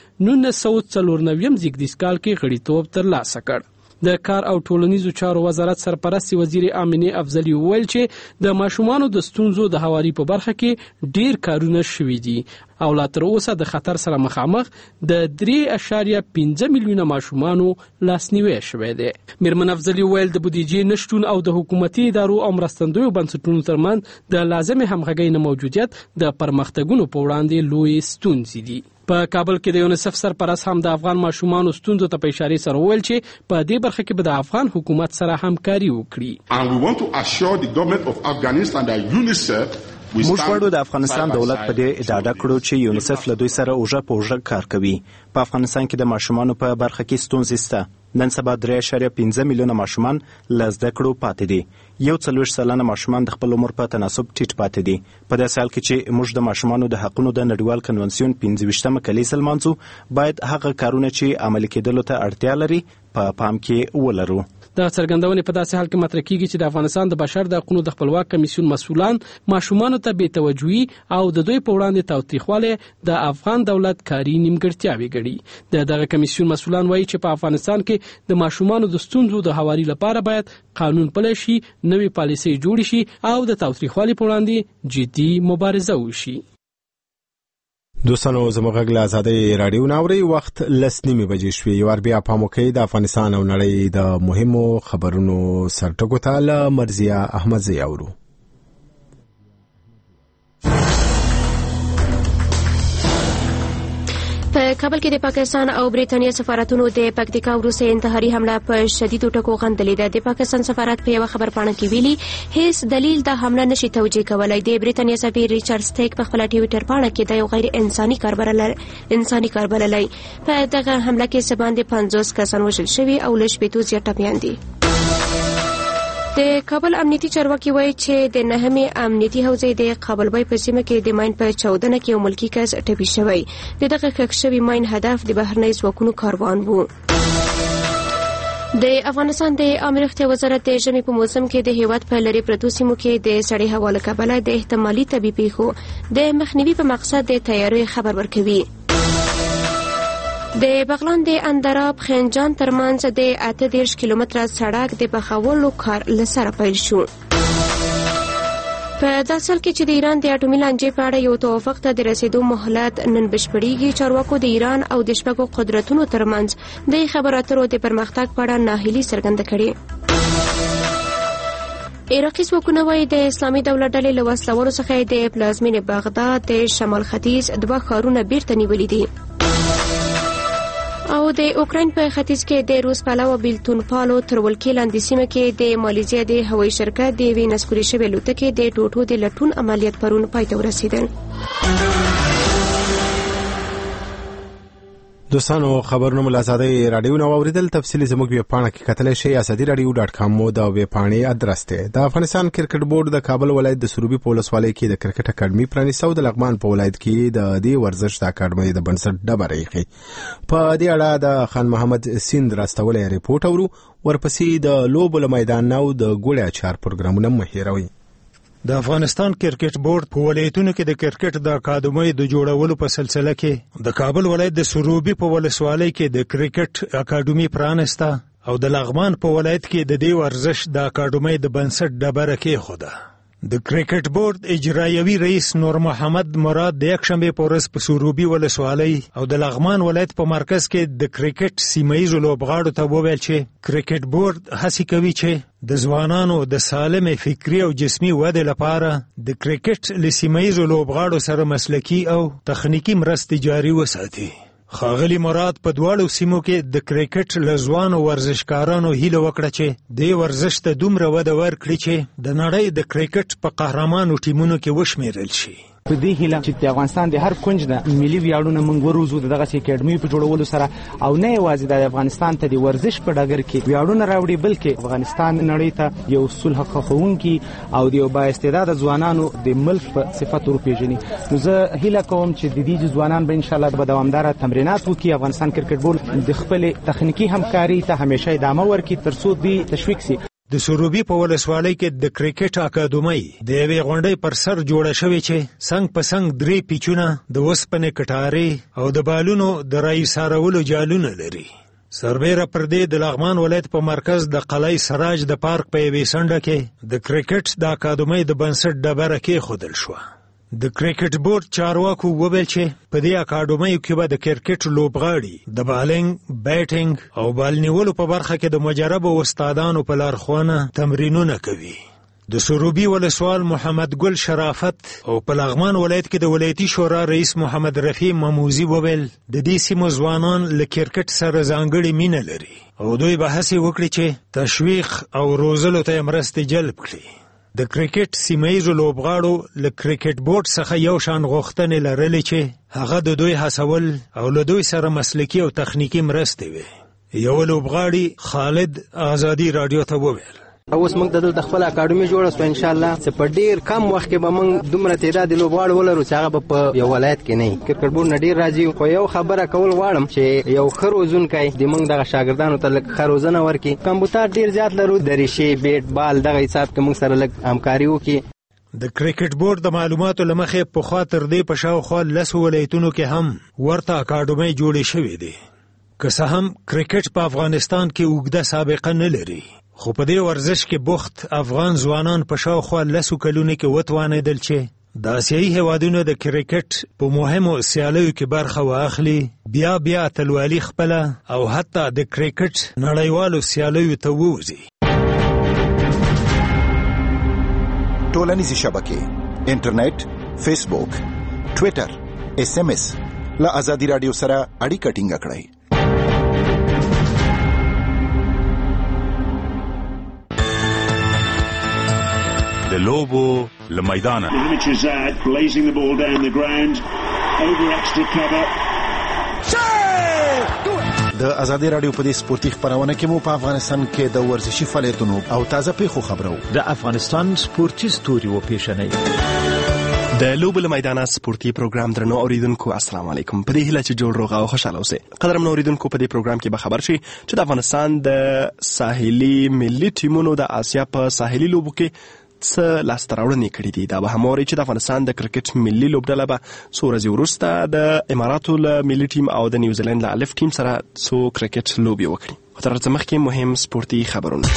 1994 زیږدیز کال کې غړیتوب ترلاسه کړ. د کار او ټولنیزو چارو وزارت سرپرست وزیر امینه افضلی وویل چې د ماشومانو د ستونزو د هواري په برخه کې ډیر کارونه شوي دي او لا تر اوسه د خطر سره مخامخ د 3.5 میلیونه ماشومانو لاسنیوي شوی دی. میرمن افضلی وویل د بودیجې نشټون او د حکومتي ادارو او مرستندویو بنسټونو ترمنځ د لازمې همغږۍ نه موجودیت د پرمختګونو په وړاندې لوی ستونزې دي. په کابل کې د یونیسف سرپرست هم د افغان ماشومانو ستونزو ته په اشاره سره وویل چې په دې برخه کې به د افغان حکومت سره همکاري وکړي. And we want to assure the government of Afghanistan that UNICEF موږ غواړو د افغانستان دولت په دې ادعا کړو چې یونیسف له دوی سره اوږه په اوږه کار کوي. په افغانستان کې د ماشومانو په برخه کې ستونزې شته. نن سبا 3.5 میلیونه ماشومان له زده کړو پاتې دي. 40 سلنه ماشومان د خپل عمر په تناسب ټیټ پاتې دي. په داسې حال کې چې موږ د ماشومانو د حقونو د نړیوال کنونسیون 25مه کلیسه لمانځو، باید هغه کارونه چې عملي کېدلو ته اړتیا لري په پام کې ولرو. د څرګندونې په داسې حال کې مطرح کیږي چې د افغانستان د بشر د حقوقو د خپلواک کمیسیون مسؤلان ماشومانو ته بې توجهي او د دوی په وړاندې تاوتریخوالی د افغان دولت کاري نیمګړتیاوې ګڼي. دغه کمیسیون مسؤلان وایي چې په افغانستان کې د ماشومانو د ستونزو د هواري لپاره باید قانون پلی شي، نوې پالیسۍ جوړې شي او د تاوتریخوالي په وړاندې جدي مبارزه وشي. دوستانو زموږ غږ له ازادۍ راډیو ناوري وخت 10:30 شوې. یو بیا په موقع د افغانستان او نړۍ د مهمو خبرونو سرټکو ته له مرزیه احمدزی اورو. په کابل کې د پاکستان او بریټانیا سفارتونو د پکتیکا وروسته انتحاري حمله په شدیدو ټکو غندلې ده. د پاکستان سفارت په یو خبرپاڼه کې ویلي هیڅ دلیل د حمله نشي توجیه کولای. د بریټانیا سفیر ریچارډ سټیک په خپل ټویټر پاڼه کې د یو غیر انساني کار بللی. په دغه حمله کې سباندې 50 کسان وژل شوي او له 80 زیات ټپیان دي. د کابل امنیتي چارواکي وایي چې د 9مې امنیتي حوزې د قابلبای په سیمه کې د ماین په چاودنه کې یو ملکي کس ټپي شوی. دغه ښخ شوي ماین هدف د بهرنۍ ځواکونو کاروان وو. د افغانستان د عامه روغتیا وزارت د ژمي په موسم کې د هیواد په لرې پرتو سیمو کې د سړې هوا له کبله د احتمالي طبي پیښو د مخنیوي په مقصد د تیاری خبر ورکوي. د بغلان د اندراب خنجان ترمنځ د 38 کیلومتره سړک د بخولو کار لسره پیل شو. په داسې حال کې چې د ایران د اټومي لانجې په اړه یو توافق ته د رسیدو مهلت نن بشپړېږي، چارواکو د ایران او د شپږو قدرتونو ترمنځ د خبرو اترو د پرمختګ په اړه ناهیلي څرګنده کړې. عراقي ځواکونه وایي د اسلامي دولت ډلې له وسلوالو څخه د پلازمینې بغداد د شمال ختیځ 2 ښارونه بیرته نیولي دي. او د اوکراین په ختیځ کې د روس پلوه بیلتون پالو تر ولکې لاندې سیمه کې د مالیزیا د هوایي شرکت د یوې نسکورې شوې الوتکې د ټوټو د لټون عملیات پرون پای ته ورسېدل. دوستانو خبرونه مو له ازادۍ راډیو نو اوریدل. تفصیلی زموږ ویب پاڼه کې کتلی شئ. azadi.radio.com مو د ویب پاڼې ادرس دی. د افغانستان کرکټ بورډ د کابل ولایت د سروبي په ولسوالۍ کې د کرکټ اکاډمي پرانیسته او د لغمان په ولایت کې د دې ورزش د اکاډمۍ د بنسټ ډبره ایښې. په دې اړه د خان محمد سیند راستولی ریپورټ اورو. ورپسې د لوبو له میدان نه او د ګوړې اچار پروګرامونه مه هېروئ. د افغانستان کرکټ بورډ په ولایتونو کې د کرکټ د اکاډمۍ د جوړولو په سلسله کې د کابل ولایت د سروبي په ولسوالۍ کې د کرکټ اکاډمي پرانسته او د لغمان په ولایت کې د دې ورزش د اکاډمۍ د بنسټ ډبره کېښوده. د کرکټ بورډ اجرایوي رئیس نور محمد مراد د یکشنبه په ورځ په سروبي ولسوالۍ او د لغمان ولایت په مرکز کې د کرکټ سیمه‌ییزو لوبغاړو ته وویل چې کرکټ بورډ هڅه کوي چې د ځوانانو د سالم فکری او جسمي ودې لپاره د کرکټ له سیمه‌ییزو لوبغاړو سره مسلکي او تخنیکی مرستې جاري وساتي. ښاغلي مراد په دواړو سیمو کې د کرکټ له ځوانو ورزشکارانو هیله وکړه چې دې ورزش ته دومره وده ورکړي چې د نړۍ د کرکټ په قهرمانو ټیمونو کې وشمیرل شي. په دې هیله چې د افغانستان د هر کونج د ملي ویاړونو موږ وروزو دغه اکاډمي په جوړولو سره او نه یوازې د افغانستان ته د ورزش په ډګر کې ویاړونه راوړي بلکې افغانستان نړۍ ته یو صلح خوښونکي او د یو با استعداده ځوانانو د ملک په صفت ورپېژني. نو زه هیله کوم چې د دې ځوانان به ان شاء الله به دوامداره تمرینات وکړي. افغانستان کرکټ بورډ د خپل تخنیکی همکاري ته همیشه ادامه ورکړي ترڅو دوی تشویق شي. د سروبي په ولسوالۍ کې د کرکټ اکاډمۍ د یوې غونډۍ پر سر جوړه شوې چې څنګ په څنګ 3 پیچونه د وسپنې کټارې او د بالونو د رایسارولو جالونه لري. سربیره پر دې د لغمان ولایت په مرکز د قلعه سراج د پارک په یوې څنډه کې د کرکټ د اکاډمۍ د بنسټ ډبره کېښودل شوه. د کرکټ بورډ چارواکو وویل چې په دې اکاډمیو کې به د کرکټ لوبغاړي د بالینګ، بیټینګ او بال نیولو په برخه کې د مجربو استادانو په لارښوونه تمرینونه کوي. د سروبي ولسوال محمد ګل شرافت او په لغمان ولایت کې د ولایتي شورا رئیس محمد رفیع مموزي وویل د دې سیمو ځوانان له کرکټ سره ځانګړې مینه لري او دوی به هڅې وکړي چې تشویق او روزلو ته مرستې جلب کړي. د کرکټ سیمهیزو لوبغاړو له کرکټ بورډ څخه یو شان غوښتنې لرلې چې هغه د دوی هڅول او له دوی سره مسلکي او تخنیکي مرستې وي. یو لوبغاړي خالد آزادي رادیو ته وویل اوس موږ د خپل اکاډمي جوړه سو ان شاء الله چې په ډیر کم وخت کې به موږ دومره تعداد لوبغاړو ولرو چې هغه په یو ولایت کې نه کرکټ بورډ نه ډیر راځي. خو یو خبره کول غواړم چې یو ښه روزونکی د موږ دغه شاګردانو ته لږ ښه روزنه ورکړي. کمپیوټر ډیر زیات لرو، دریشي، بیټ بال دغه حساب کې موږ سره لږ همکاري وکړي. د کرکټ بورډ د معلوماتو له مخې پخوا تر دې په شاوخوا 10 ولایتونو کې هم ورته اکاډمۍ جوړې شوې دي. که څه هم کرکټ په افغانستان کې اوږده سابقه نه لري، خو په دې ورزش کې بوخت افغان ځوانان په شاوخوا 10 کلونو کې وتوانېدل چې د آسیایي هیوادونو د کرکټ په مهمو سیالیو کې برخه واخلي، بیا اتلولي خپله او حتی د کرکټ نړیوالو سیالیو ته ووځي. ټولنیزې شبکې، انټرنیټ، فیسبوک، ټویټر، SMS له آزادي رادیو سره اړیکه ټینګه کړئ. د لوبو له میدانه د آزادي رادیو په دې سپورتي خبرونه کې مو په افغانستان کې د ورزشي فعالیتونو او تازه پیښو خبرو د افغانستان سپورتي ستوري و پیښنې د لوبو له میدانه سپورتي پروګرام درنو اوریدونکو السلام علیکم. په دې هیله چې جوړ روغ او خوشاله اوسئ. قدرمن اوریدونکو په دې پروګرام کې به خبر شي چې د افغانستان د ساحلي ملي ټیمونو د آسیا په ساحلي لوبو کې څه لاسته راوړنې کړې دي. دا به هم اورئ چې د افغانستان د کرکټ ملي لوبډله به څو ورځې وروسته د اماراتو له ملي ټیم او د نیوزیلند له الف ټیم سره څو کرکټ لوبې وکړي. خو تر هغه مخکې مهم سپورتي خبرونه.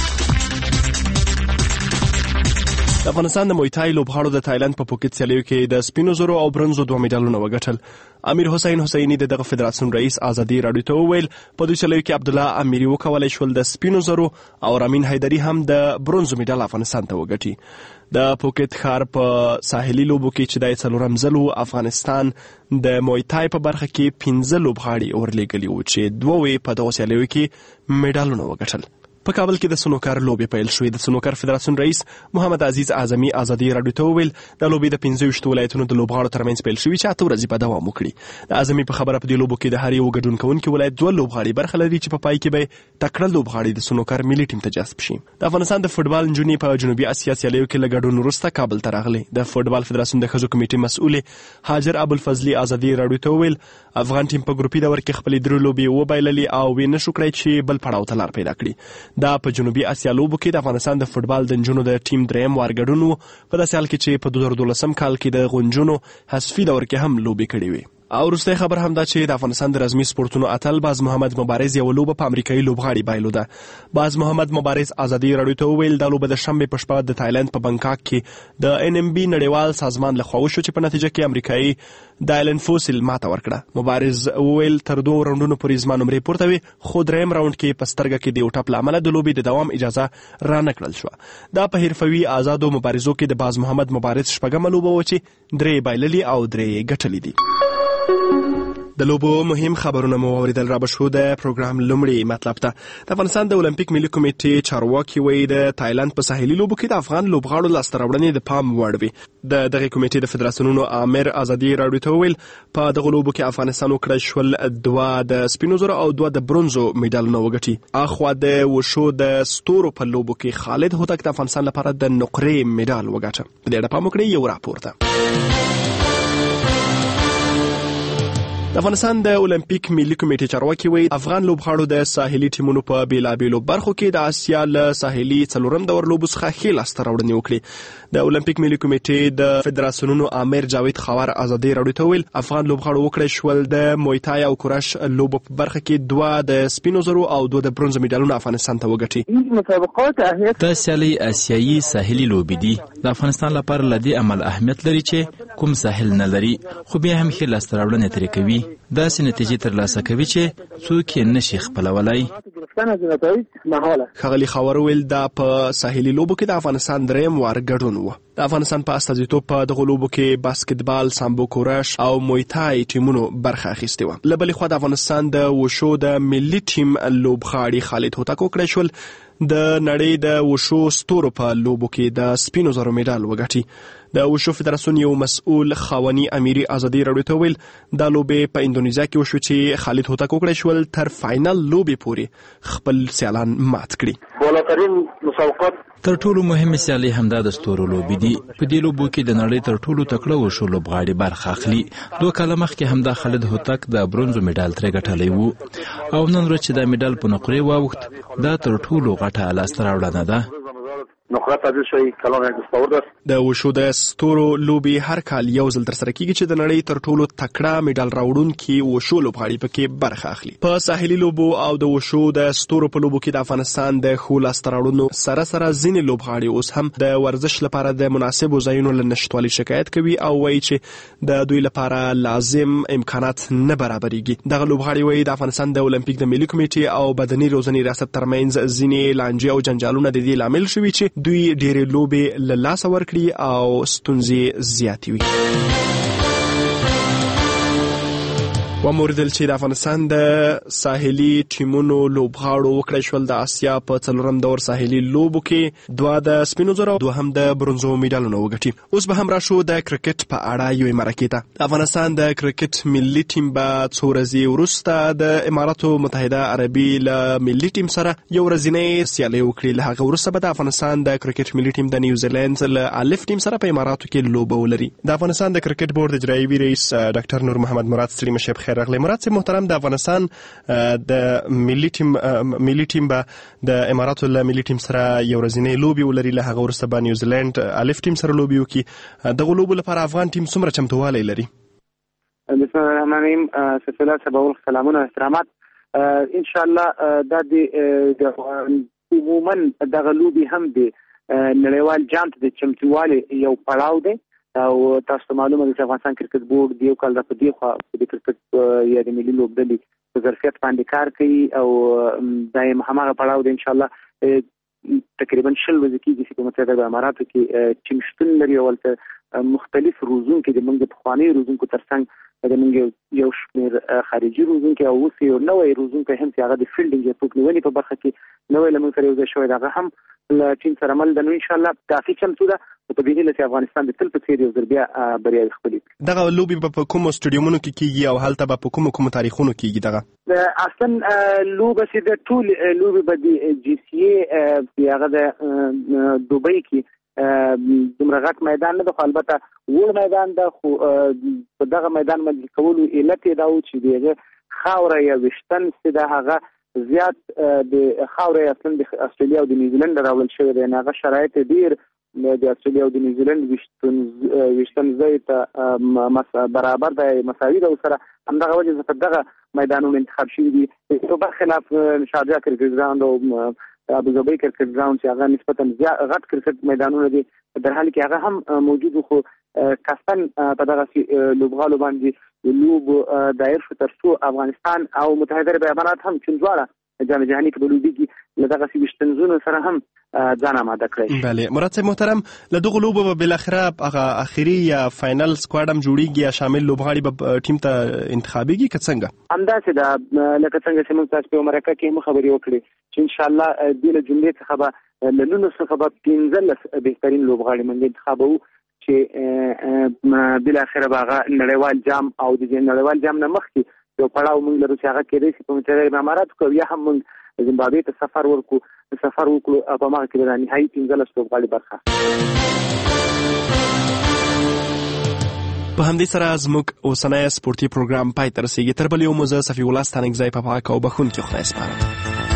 د افغانستان د مویتای لوبغاړو د تایلند په پوکټ سیالیو کې د سپینو زرو او برنزو 2 میډالونه وګټل. امیر حسین حسینی د دغه فدراسیون رئیس آزادي رادیو ته وویل په دوی سیالیو کې عبدالله امیری وکولای شول د سپینو زرو او رامین حیدری هم د برنزو میډال افغانستان ته وګټي. د پوکټ ښار په ساحلي لوبو کې چې د 4م ځل افغانستان د مویتای په برخه کې 15 لوبغاړي ورلېږلي وو چې 2 په دغه سیالیو کې میډالونه وګټل. په کابل کې د سنوکر لوبې پیل شوې. د سنوکر فدراسیون رئیس محمد عزیز اعظمي آزادي رادیو ته وویل د لوبې د 25 ولایتونو د لوبغاړو ترمنځ پیل شوې چې 8 ورځې به دوام وکړي. د اعظمي په خبره په دې لوبو کې د هر یو ګډون کوونکي ولایت 2 لوبغاړي برخه لري چې په پای کې به تکړه لوبغاړي د سنوکر ملي ټیم ته جذب شي. د افغانستان د فوټبال نجونې په جنوبي اسیا سیالیو کې له ګډون وروسته کابل ته راغلي. د فوټبال فدراسیون د ښځو کمیټې مسؤل هاجر ابوالفضلي آزادي رادیو ته وویل افغان ټیم په ګروپي دور کې خپلې 3 لوبې وبایللې او وینه شو کړی چې بل پړاو ته لار پیدا کړي. دا په جنوبي اسیا لوبو کې د افغانستان د فوټبال د نجونو د ټیم دریم وار ګډون وو په داسې حال کې چې په 2012 کال کې د غونجونو حذفي دور کې هم لوبې کړې وې. او وروستی خبر هم دا چې د افغانستان د رزمي سپورتونو اتل باز محمد مبارز یو لوبه په امریکایي لوبغاړي بایلوده. باز محمد مبارز آزادي رادیو ته وویل دا لوبه د شنبې په شپه د تایلند په بنکاک کې د NMB نړیوال سازمان لخوا وشو چې په نتیجه کې امریکایي دایلن فوسل ماته ورکړه. مبارز وویل تر 2 راوندونو پورې زما نمرې پورته وي خو دریم راوند کې په سترګه کې د یو ټپ له امله د لوبې د دوام اجازه را نه کړل شوه. دا په حرفوي آزادو مبارزو کې د باز محمد مبارز شپږمه لوبه وه چې 3 بایللي او 3 ګټلې دي. د لوبو مهم خبرونه مو اوریدل. را بشو د پروګرام لومړی مطلب ته. د افغانستان د اولمپیک ملي کمیټې چارواکي وایي د تایلند په ساحلي لوبو کې د افغان لوبغاړو لاسته راوړنې د پام وړ وي. د دغه کمیټې د فدراسیونونو امیر آزادي رادیو ته وویل په دغه لوبو کې افغانستان وکړای شول 2 د سپینو زرو او 2 د برونزو میډالونه وګټي. اخوا د وشو د ستورو په لوبو کې خالد هوتک د افغانستان لپاره د نقرې میډال وګټه. په دې اړه پام وکړئ یو راپور ته. د افغانستان د اولمپیک ملي کمیټې چارواکي وایي افغان لوبغاړو د ساحلي ټیمونو په بیلابیلو برخو کې د آسیا له ساحلي 4م دور لوبو څخه ښې لاسته راوړنې وکړي. د اولمپیک ملي کمیټې د فدراسیونونو امیر جاوید خاور آزادي رادیو ته وویل افغان لوبغاړو وکړای شول د مویتای او کورش لوبو په برخه کې 2 د سپینو زرو او 2 د برونز میډالونه افغانستان ته وګټي. د سیالي آسیایي ساحلي لوبې دي. د افغانستان لپاره لدی عمل اهمیت لري چې کوم ساحل نه لري خو بیا هم ښې لاسته راوړنې ترې کوي. داسې نتیجې ترلاسه کوي چې څوک یې نشي خپلولی. احسن از نتایج محاله. ښاغلي خاور ویل دا په ساحلي لوبو کې د افغانستان دریم وار ګډون و. د افغانستان په استازیتوب په دغه لوبو کې باسکټبال، سامبو کورش او مویتای ټیمونو برخه اخیستې وه. له بلې خوا د افغانستان د وشو د ملي ټیم لوبغاړي خالد هوتک وکړی شول د نړۍ د وشو ستورو په لوبو کې د سپینو زرو میډال وګټي. د وشو فدراسیون یو مسؤل خوانی امیری ازادي راډیو ته ویل دا لوبې په اندونیزیا کې وشو چې خالد هوتک وکړی شول تر فائنل لوبې پورې خپل سیالان مات کړي. بالاترین مسابقات تر ټولو مهمه سیالي همدا د ستورو لوبې دي. په دې لوبو کې د نړۍ تر ټولو تکړه وشو لوبغاړي برخه اخلي. 2 کاله مخکې همدا خالد هوتک د برونزو میډال ترې ګټلی وو او نن ورځ چې دا میډال په نقرې واوښت دا تر ټولو غټه لاسته راوړنه ده. نقرات عزیز شوی کلام یک دستاورد است. د وشو د ستورو لوبې هر کال یو ځل ترسره کیږي چې د نړۍ تر ټولو تکړه میډال راوړونکي وشو لوبغاړي پکې برخه اخلي. په ساحلي لوبو او د وشو د ستورو په لوبو کې د افغانستان د ښو لاسته راوړنو سره سره ځینې لوبغاړي اوس هم د ورزش لپاره د مناسبو ځایونو له نشتوالي شکایت کوي او وایي چې د دوی لپاره لازم امکانات نه برابرېږي. دغه لوبغاړي وایي د افغانستان د اولمپیک د ملي کمیټې او بدني روزنې ریاست ترمنځ ځینې لانجې او جنجالونه د دې لامل شوي چې دوی ډېرې لوبې له لاسه ورکړي او ستونزې زیاتې وي. وموردل چې د افغانستان د ساحلي ټیمونو لوبغاړو وکړی شول د آسیا په 4م دور ساحلي لوبو کې 2 د سپینو زرو او 2 د برونزو میډالونه وګټي. اوس به هم راشو د کرکټ په اړه یو مرکې ته. افغانستان د کرکټ ملي ټیم به څو ورځې وروسته د اماراتو متحده عربي له ملي ټیم سره یو ورځنۍ سیالي وکړي. له هغه وروسته به د افغانستان د کرکټ ملي ټیم د نیوزیلند له الف ټیم سره په اماراتو کې لوبه ولري. د افغانستان د کرکټ بورډ اجرایي رئیس ډاکټر نور محمد مراد ستړي مشه خیر راغلی. مراد صاحب محترم، د افغانستان د ملي ټیم به د اماراتو له ملي ټیم سره یو ورځنۍ لوبي ولري، له هغه وروسته به نیوزیلند الف ټیم سره لوبي وکړي. دغه لوبو لپاره افغان ټیم څومره چمتووالی لري؟ بسم الله الرحمن الرحیم. سلسله سباول سلامونه احترامات. ان شاء الله د عموما دغه لوبي هم د نړیوال جام ته د چمتووالي یو پړاو دی او تاسو معلومه ده چې افغانستان کرکټ بورډ د یو کال د پدې خو د کرکټ یا د ملي لوبډلې په ظرفیت باندې کار کوي او دایم همغه پړاو دی. ان شاء الله تقریبا 20 ورځې کېږي چې په متحده اماراتو کې ټیم شتون لري او ولته مختلف روزونکو د موږ د پخواني روزونکو ترڅنګ د موږ یو شمېر خارجي روزونکو او اوس یو نوی روزونکو هم چې هغه د فیلډینګ یا توپ نیونې په برخه کې نوی له موږ سره یو ځای شوی دی، هغه هم له ټیم سره مل ده. نو ان شاء الله کافي چمتو ده په دې هیله چې افغانستان د تل په څیر یو ځل بیا بریاوې خپلې کړي. دغه لوبې په کومو سټیډیومونو کې کیږي او هلته به په کومو تاریخونو کیږي؟ دغه اصلا لوبه چې د ټول لوبې به د جی سی ای هغه د دوبۍ کې دومره غټ میدان نه ده، خو البته وړ میدان ده. خو په دغه میدان باندې کولو علت یې دا و چې دغه خاوره یا ویشتن چې ده هغه زیات د خاوره اصلا د استرالیا او د نیوزیلند راوړل شوی دی. هغه شرایط ډیر د استرالیا او د نیوزیلند ویشتن ځای ته برابر دی، مساوي ده. سره همدغه وجه په دغه میدانونو انتخاب شوي دي. په برخلاف شارجه کرکټ ګراوند او ابوظبي کرکټ ګراوند چې هغه نسبتا غټ کرکټ میدانونه دي، در حال کې هغه هم موجود خو کاستن په دغه لوبغالو باندې لوب دایر شو ترڅو افغانستان او متحده عربي امارات هم چې دواړه جام جهاني کې لوبي کې له دغه ویشتنزونو سره هم ځان آماده کړی. بله مراد صاحب محترم، له دغه لوبو به بالاخره هغه اخري یا فائنل سکواډ هم جوړیږي یا شامل لوبغاړي به ټیم ته انتخابیږي که څنګه؟ همداسې ده لکه څنګه چې موږ تاسو په مرکه کې هم خبرې وکړې چې ان شاء الله دې له جملې څخه به له 19 څخه به 15 بهترین لوبغاړي موږ انتخابو چې بل اخره به هغه نړیوال جام او د نړیوال جام نه مخکې یو پړاو موږ لرو چې هغه کېدای شي په متحده عربي امارات کې یا هم موږ زیمبابوې ته سفر وکړو او په هغه کې د نهایي 15 لوبغاړي برخه. په همدې سره زموږ اوسنی سپورتي پروګرام پای ته رسیږي. تر بل یو مو زه صفي الله ستانکزی په پاک او بخښونکي خدای سپارم.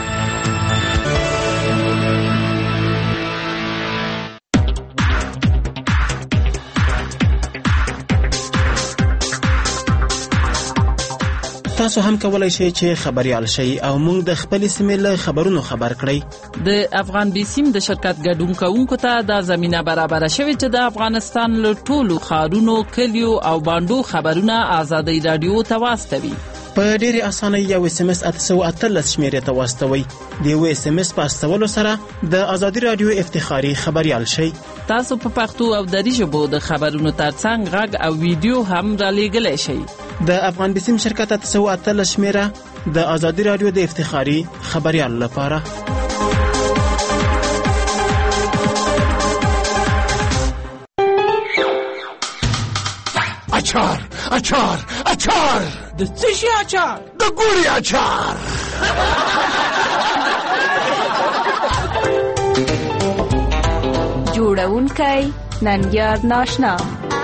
تاسو هم کولای شئ چې خبريال شئ او موږ د خپل سیمې له خبرونو خبر کړئ. د افغان بي سیم د شرکت ګډون کوونکو ته د زمينه برابر شوی چې د افغانستان له ټولو ښارونو، کلیو او باندو خبرونه آزادۍ رادیو ته واستوي. په ډېرې اسانۍ یو SMS 818 شمیرې ته واستوئ. د یو SMS په استولو سره د ازادي رادیو افتخاري خبریال شئ. تاسو په پښتو او دری ژبو د خبرونو ترڅنګ غږ او ویډیو هم را لیږلی شئ. د افغان بسیم شرکت 818 شمیره د ازادي رادیو د افتخاري خبریال لپاره. اچار اچار اچار د څه شي اچار؟ د ګوري اچار. جوړونکی ننګیار ناشنا.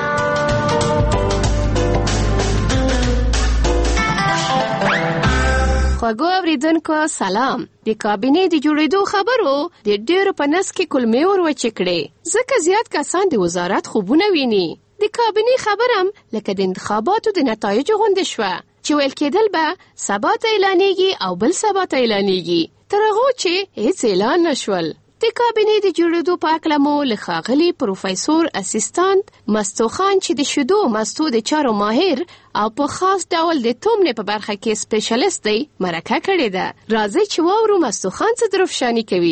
خواږو اوریدونکو سلام. د کابینې د جوړېدو خبرو د ډېرو په نس کې کلمې ور وچې کړې، ځکه زیات کسان د وزارت خوبونه ویني. د کابینې خبرم لکه د انتخاباتو د نتایجو غوندې شوه چې ویل کېدل به سبا ته اعلانېږي او بل سبا ته اعلانېږي، تر هغو چې هیڅ اعلان نشول. د کابینې د جوړېدو په هکله مو له ښاغلي پروفیسور اسیستانت مستو خان چې د شیدو مستو د چارو ماهر او په خاص ډول د تومنې په برخه کې سپیشلیست دی مرکه کړې ده. راځئ چې واورو مستو خان څه درفشاني کوي.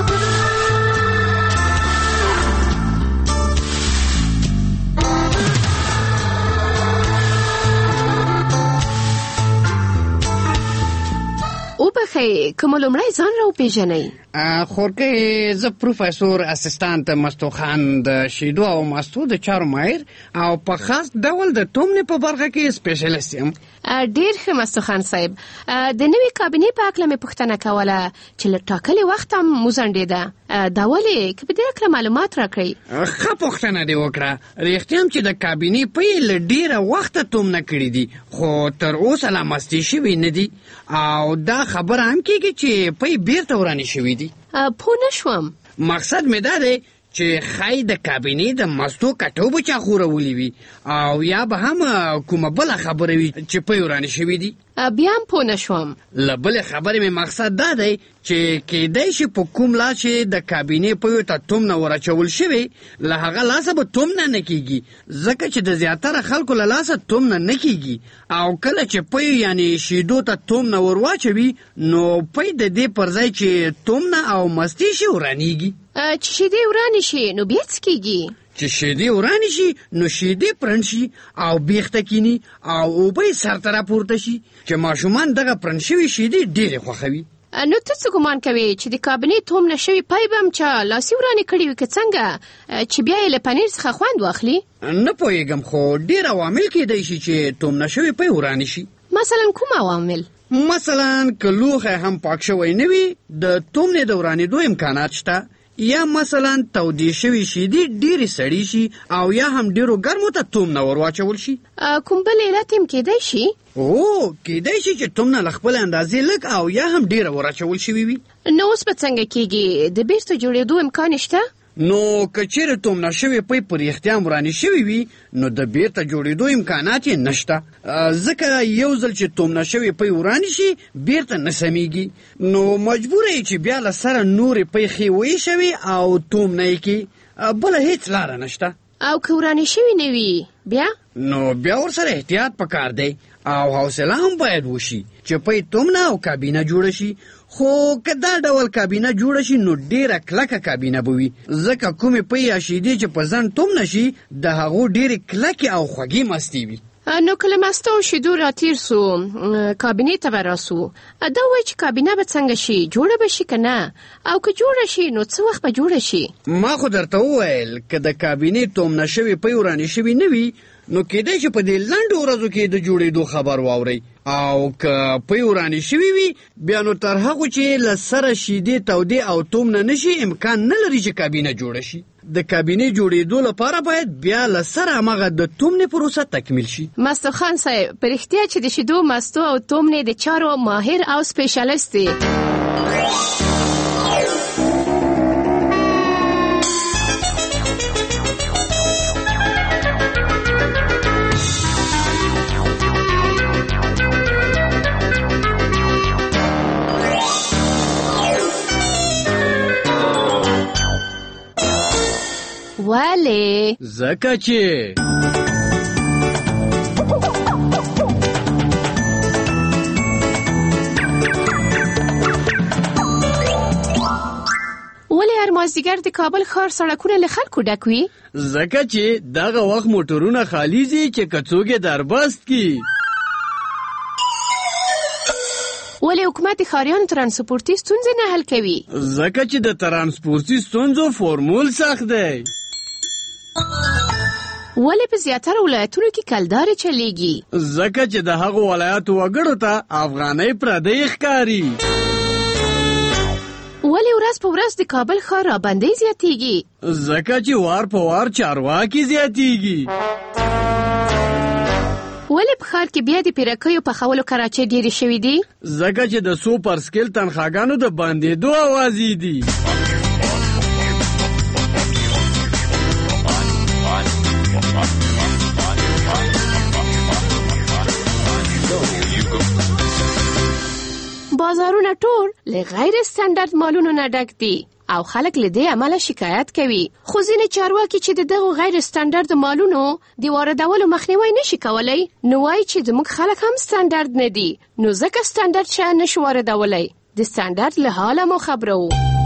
او بخیر، کوم لومړی ځان را وپېژنئ؟ خورکۍ، زه پروفیسور اسیستانت مستو خان د شیدو او مستو د چارو ماهر او په خاص ډول د تومنې په برخه کې سپیشلیست یم. ډېر ښه مستو خان صاحب. د نوې کابینې په هکله مې پوښتنه کوله چې له ټاکلي وخت هم وځنډېده. دا ولې؟ که په دې هکله معلومات راکړئ. ښه پوښتنه دې وکړه. رښتیا هم چې د کابینې پۍ له ډېره وخته تومنه کړي دي، خو تر اوسه لا مستې شوي نه دي، او دا خبره هم کېږي چې پۍ بیرته ورانې شوي دي. پوه نه شوم. مقصد مې دا دی چې ښایي د کابینې د مستو کټو به چا خورولي وي، او یا به هم کومه بله خبره وي چې پۍ ورانې شوي دي. بیا هم پوه نه شوم. له بلې خبرې مې مقصد دا دی چې کیدای شي په کوم لاس چې د کابینې پیو ته تومنه ور اچول شوې، له هغه لاسه به تومنه نه کېږي، ځکه چې د زیاتره خلکو له لاسه تومنه نه کېږي. او کله چې پیو یعنې شیدو ته تومنه ور واچوي، نو پی د دې پر ځای چې تومنه او مستې شي ورانېږي. چې شیدې ورانې شي نو بیا څه کېږي؟ چې شیدې ورانې شي نو شیدې پرند شي او بیخته کینی او اوبه یې سر ته راپورته شي، چې ماشومان دغه پرند شوي شیدې ډېرې خوښوي. نو ته څه ګمان کوې چې د کابینې تومنه شوي پای به هم چا لاسي ورانې کړي وي که څنګه، چې بیا یې له پنیر څخه خوند واخلي؟ نه پوهېږم، خو ډېر عوامل کېدای شي چې تومنه شوي پای ورانې شي. مثلا کوم عوامل؟ مثلا که لوښی هم پاک شوی نه وي، د تومنې د ورانېدو امکانات شته. یا مثلا تودې شوي شیدې ډېرې سړې شي، او یا هم ډېرو ګرمو ته تومنه ور واچول شي. کوم بل علت هم کېدای شي؟ کېدای شي چې تومنه له خپلې اندازې لږ او یا هم ډېره ور اچول شوي وي. نو اوس به څنګه کېږي؟ د بیرته جوړېدو امکان شته؟ نو که چیرې تومنه شوې پۍ په رښتیا هم ورانې شوې وي، نو د بیرته جوړېدو امکانات یې نشته، ځکه یو ځل چې تومنه شوې پۍ ورانې شي بیرته نه سمیږي، نو مجبوره یې چې بیا له سره نورې پۍ ښې وایشوي او تومنه یې کړي، بله هیڅ لاره نشته. او که ورانې شوې نه وي بیا؟ نو بیا ورسره احتیاط پکار دی او حوصله هم باید وشي چې پۍ تومنه او کابینه جوړه شي. خو که دا ډول کابینه جوړه شي نو ډېره کلکه کابینه به وي، ځکه کومې پۍ یا شیدې چې په ځنډ تومنه شي د هغو ډېرې کلکې او خوږې مستې وي. نو کله مستو او شیدو راتیر سو، کابینې ته به راسو، دا وایي چې کابینه به څنګه شي؟ جوړه به شي که نه؟ او که جوړه شي نو څه وخت به جوړه شي؟ ما خو درته وویل که د کابینې تومنه شوې پۍ ورانې شوي نه وي، نو کېدای شي په دې لنډو ورځو کې د جوړېدو خبر واورئ، او که پۍ ورانې شوي وي بیا نو تر هغو چې له سره شیدې تودې او تومنه نه شي، امکان نه لري چې کابینه جوړه شي. د کابینې جوړېدو لپاره باید بیا له سره همغه د تومنې پروسه تکمیل شي. مستو خان صاحب، په رښتیا چې د شیدو مستو او تومنې د چارو ماهر او سپیشلیست دی. ولی؟ زکه چې مازدیګر د کابل ښار سړکونه له خلکو ډک وي؟ ځکه چې دغه وخت موټرونه خالي ځي چې که څوک یې دربست کړي. ولې حکومت د ښاریانو ترانسپورتي ستونزې نه حل کوي؟ ځکه چې د ترانسپورتي ستونزو فورمول سخت دی. ولې په زیاتره ولایتونو کې کلدارې چلیږي؟ ځکه چې د هغو ولایتو وګړو ته افغانۍ پردۍ ښکاري. ولې ورځ په ورځ د کابل ښار رابندۍ زیاتیږي؟ ځکه چې وار په وار چارواکي زیاتیږي. ولې په ښار کې بیا د پیرکیو پخولو کراچۍ ډېرې شوي دي؟ ځکه چې د 100 پر سکیل تنخواګانو د بندېدو اوازې دي. بازارونه ټول له غیر سټنډرډ مالونو نه ډک دي او خلک له دې عمله شکایت کوي. خو ځینې چارواکي چې دغه غیر سټنډرډ مالونو د واردولو مخنیوی نشي کولی، نو وایي چې زموږ خلک هم سټنډرډ نه دي، نو ځکه سټنډرډ شیان نشو واردولی. د سټنډرډ له حاله مو خبرو.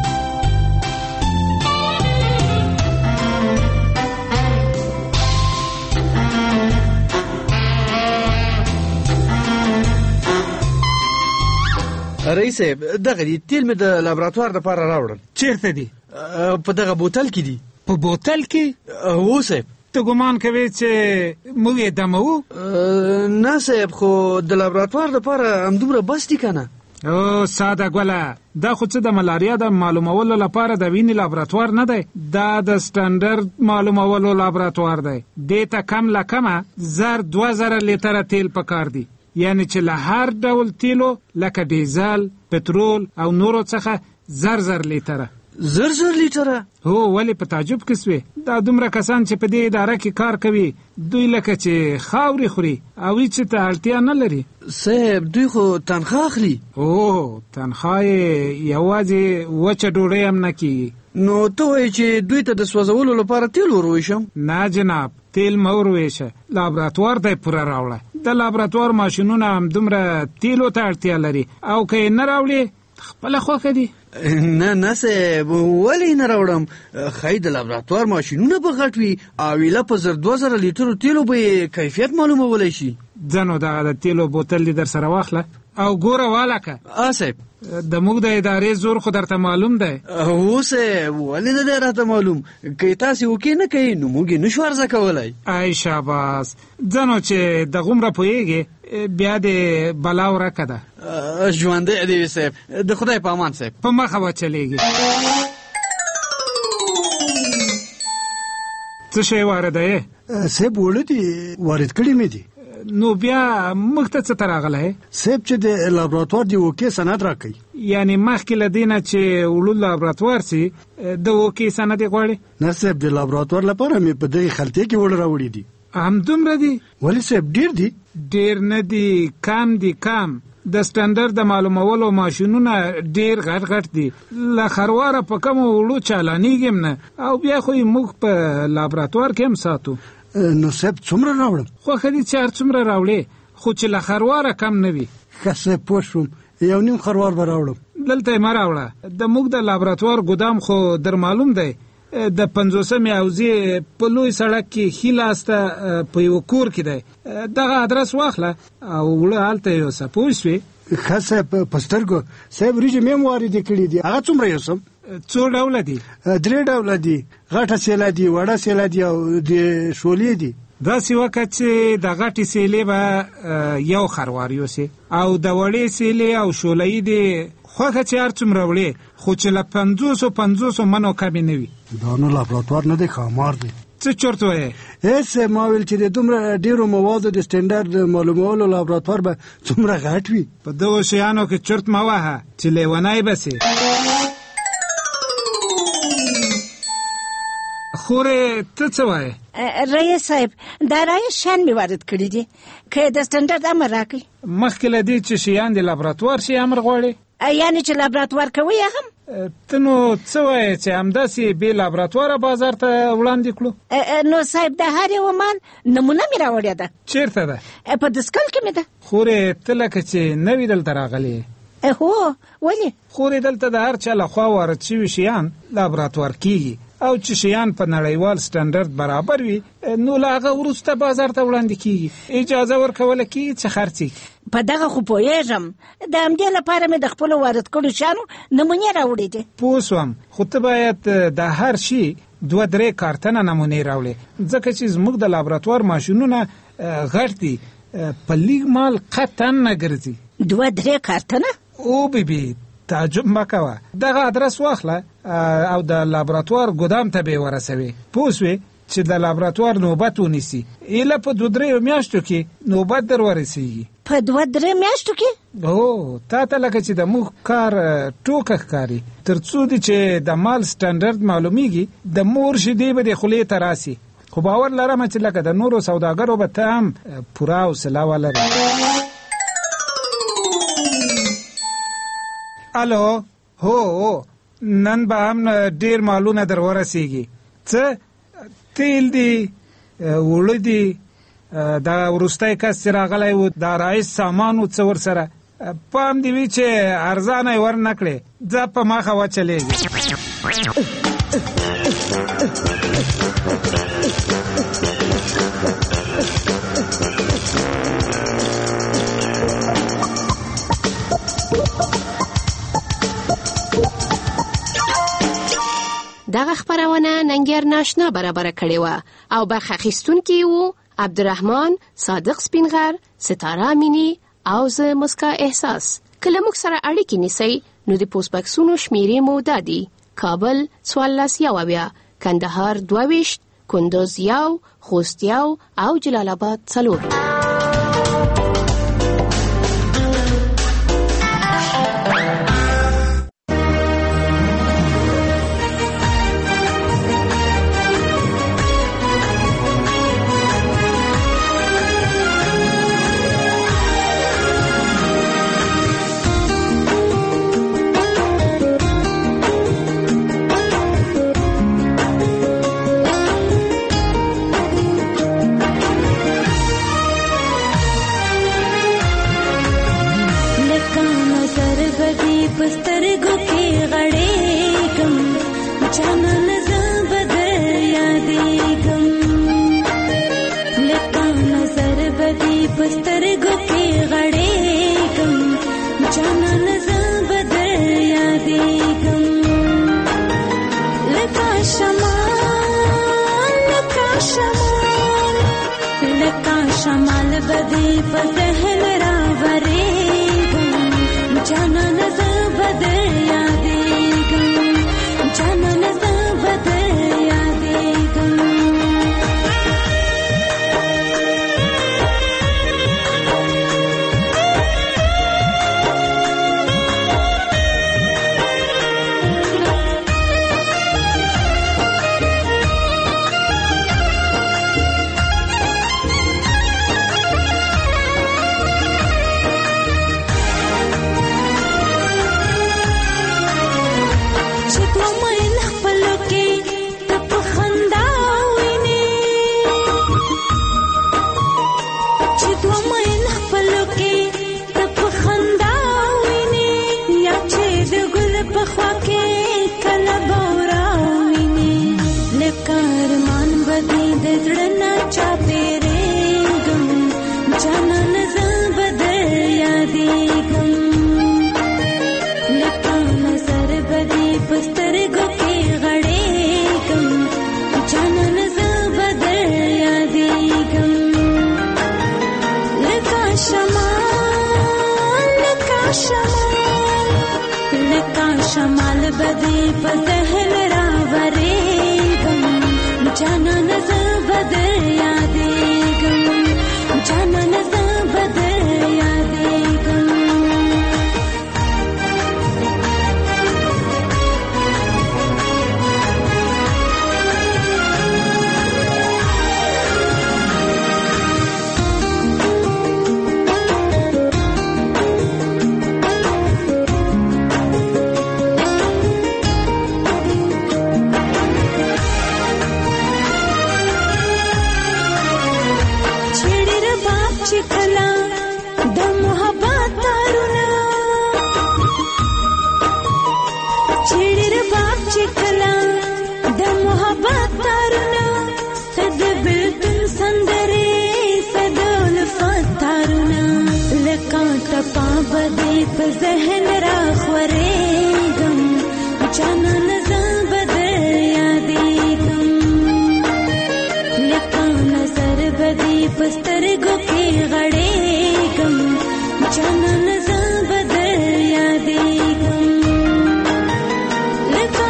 رئیس صاحب دغه دي تیل مې د لابراتوار دپاره راوړل. چیرته دي؟ په دغه بوتل کې دي. په بوتل کې؟ هو صاحب. ته ګمان کوې چې موږ یې دموو؟ نه صاحب، خو د لابراتوار دپاره همدومره بس دي که نه؟ او ساده ګوله، دا خو څه د ملاریا د معلومولو لپاره د وینې لابراتوار نه دی، دا د سټنډرډ معلومولو لابراتوار دی. دې ته کم له کمه 2000 لیتره تیل پکار دی، یعنی چې له هر ډول تیلو لکه ډیزل، پټرول او نورو څخه 1000 لیتره. 1000 لیتره؟ هو، ولې په تعجب کې سوې؟ دا دومره کسان چې په دې اداره کې کار کوي، دوی لکه چې خاورې خوري او هیڅ ته اړتیا نه لري. صاحب دوی خو تنخواه اخلي. او تنخواه یې یوازې وچه ډوډۍ هم نه کیږي. نو ته وایې چې دوی ته د سوځولو لپاره تیل ورویشم؟ نه جناب، تیل مه ورویشه، لابراتوار ته یې پوره راوړه. د لابراتوار ماشینونه هم دومره تیلو ته اړتیا لري، او که یې نه راوړې خپله خوښه دي. نه صاحب، ولې نه راوړم؟ ښایي د لابراتوار ماشینونه به غټ وي او ایله په 2000 لیترو تیلو به یې کیفیت معلومولی شي. ځنو دغه د تیلو بوتل دې در سره واخله او ګوره والکه. صاحب د موږ د ادارې زور خو درته معلوم دی. هو صاحب، ولې نه دی راته معلوم؟ که تاسې وکې نه کوئ نو موږ یې نشو عرضه کولی. ای شاباس، ځنو چې دغومره پوهېږې بیا دې بلا ورکه ده. ژوندی دې وي صاحب، د خدای په امان صاحب. په مخه وچلېږي. څه شی واردوې؟ صاحب وړه دي، وارد کړي مې دي. نو بیا موږ ته څه ته راغلی صاحب؟ چې د لابراتوار د اوکې سند راکوي. یعنی مخکې له دې نه چې وړو لابراتوار سي د اوکې سند یې غواړي؟ نه صاحب، د لابراتوار لپاره مې په دغې خلطې کې وړه راوړي دي. همدومره دي؟ ولې صاحب ډېر دي؟ ډېر نه دي، کم دي، کم. د سټنډرډ د معلومولو ماشینونه ډېر غټ غټ دي، له خرواره په کمو وړو چالانېږي هم نه، او بیا خو یې موږ په لابراتوار کې هم ساتو. نو صاحب څومره راوړم؟ خوښه دي چې هر څومره راوړې، خو چې له خرواره کم نه وي. ښه صاحب، پوه شوم. 1.5 خروار به راوړم. دلته یې مه راوړه، د موږ د لابراتوار ګدام خو در معلوم دی، د 50 حوزې په لوی سړک کې ښي لاس ته په یو کور کې دی. دغه ادرس واخله او وړه هلته یوسه، پوه شوې؟ ښه صاحب، په سترګو. صاحب وریجې مې هم واردې کړي دي، هغه څومره یوسم؟ 2 ډوله دي. 3 ډوله دي، غټه سیله دي، وړه سیله دي او د شولې دي. داسې وکړه چې د غټې سیلې به 1 خروار یوسې، او د وړې سیلې او شولې دي خوښه چې هر څومره وړې، خو چې له 550 منو کمې نه وي. دا نو لابراتوار نه دی، ښامار دی. څه چورت وایې؟ هېڅ ما ویل چې د دومره ډېرو موادو د سټنډرډ معلومولو لابراتوار به څومره غټ وي. په دغو شیانو کې چورت مه وهه چې لیونی به سې. خورې ته څه وایې؟ رئیس صاحب، دا رایه شیان مې وارد کړي دي، که د سټنډرډ امر راکړي. مخکې له دې چې شیان د لابراتوار شي امر غواړي؟ یعنی چې لابراتوار کوي هم؟ ته نو څه وایې چې همداسې بې لابراتواره بازار ته وړاندې کړو؟ نو صاحب د هر یو مال نمونه مې راوړې ده. چیرته ده؟ په دسکل کې مې ده. خورې ته لکه چې نوي دلته راغلې. هو ولې خورې دلته د هر چا لخوا وارد شوي شیان لابراتوار کیږي او چې شیان په نړیوال سټنډرډ برابر وي نو له هغه وروسته بازار ته وړاندې کیږي. اجازه ورکوله کیږي چې خرڅي. په دغه خو پوهېږم، د همدې لپاره مې د خپلو وارد کړو شیانو نمونې راوړې دي. پوه سوم، خو ته باید د هر شي 2-3 کارتنه نمونې راوړې، ځکه چې زموږ د لابراتوار ماشینونه غټ دي، په لیګ مال قطعا نه ګرځي. 2-3 کارتنه؟ او بیبي تعجب مه کوه، دغه ادرس واخله او د لابراتوار ګدام ته به ورسوي. پوه سوې چې د لابراتوار نوبت ونیسي، ایله په 2-3 میاشتو کې نوبت در ورسیږي. په 2-3 میاشتو کې؟ هو، تا ته لکه چې د موږ کار ټوکه ښکاري. تر څو دي چې د مال سټنډرډ معلومیږي د مور شیدې به د خولې ته راسي. خو باور لرم چې لکه د نورو سوداګرو به ته هم پوره حوصله ولرې. الو، هو نن به هم ډیر مالونه در ورسیږي. څه تیل دي، اوړه دي، دا وروستی کس چې راغلی و د رایس سامان و څه ورسره، پام دې وي چې ارزانه یې ور نه کړې، ځه په مخه وچلېږي. دغه خبرونه ننګر ناشنا برابر کړې وه او برخه اخیستونکي وو عبدالرحمن، صادق سپینغر، ستاره امینی او زه مسکا احساس. که له موږ سره اړیکې نیسئ نو د پوسټ بکسونو شمیرې مو دا دي: کابل 14 کندهار 22 کندوز 1 خوست 1 او جلال آباد 4. شمال بدی په ذهن راورېږم، جانان زه به در یادېږم، جانان زه به در یادېږم. شمال بدی په ذهن راورېږم، جانان زه به در یادېږم، جانان زه به در یادېږم. بدی په ذهن را خورېږم جانان زه به در یادېږم لکه نظر بدی په سترګو کې غړېږم جانان زه به در یادېږم لکه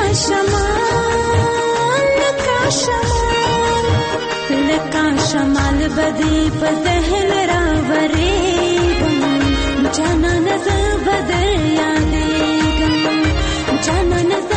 شمال بدی په ذهن را ورېږم جانان زه به در یادېږم جانان زه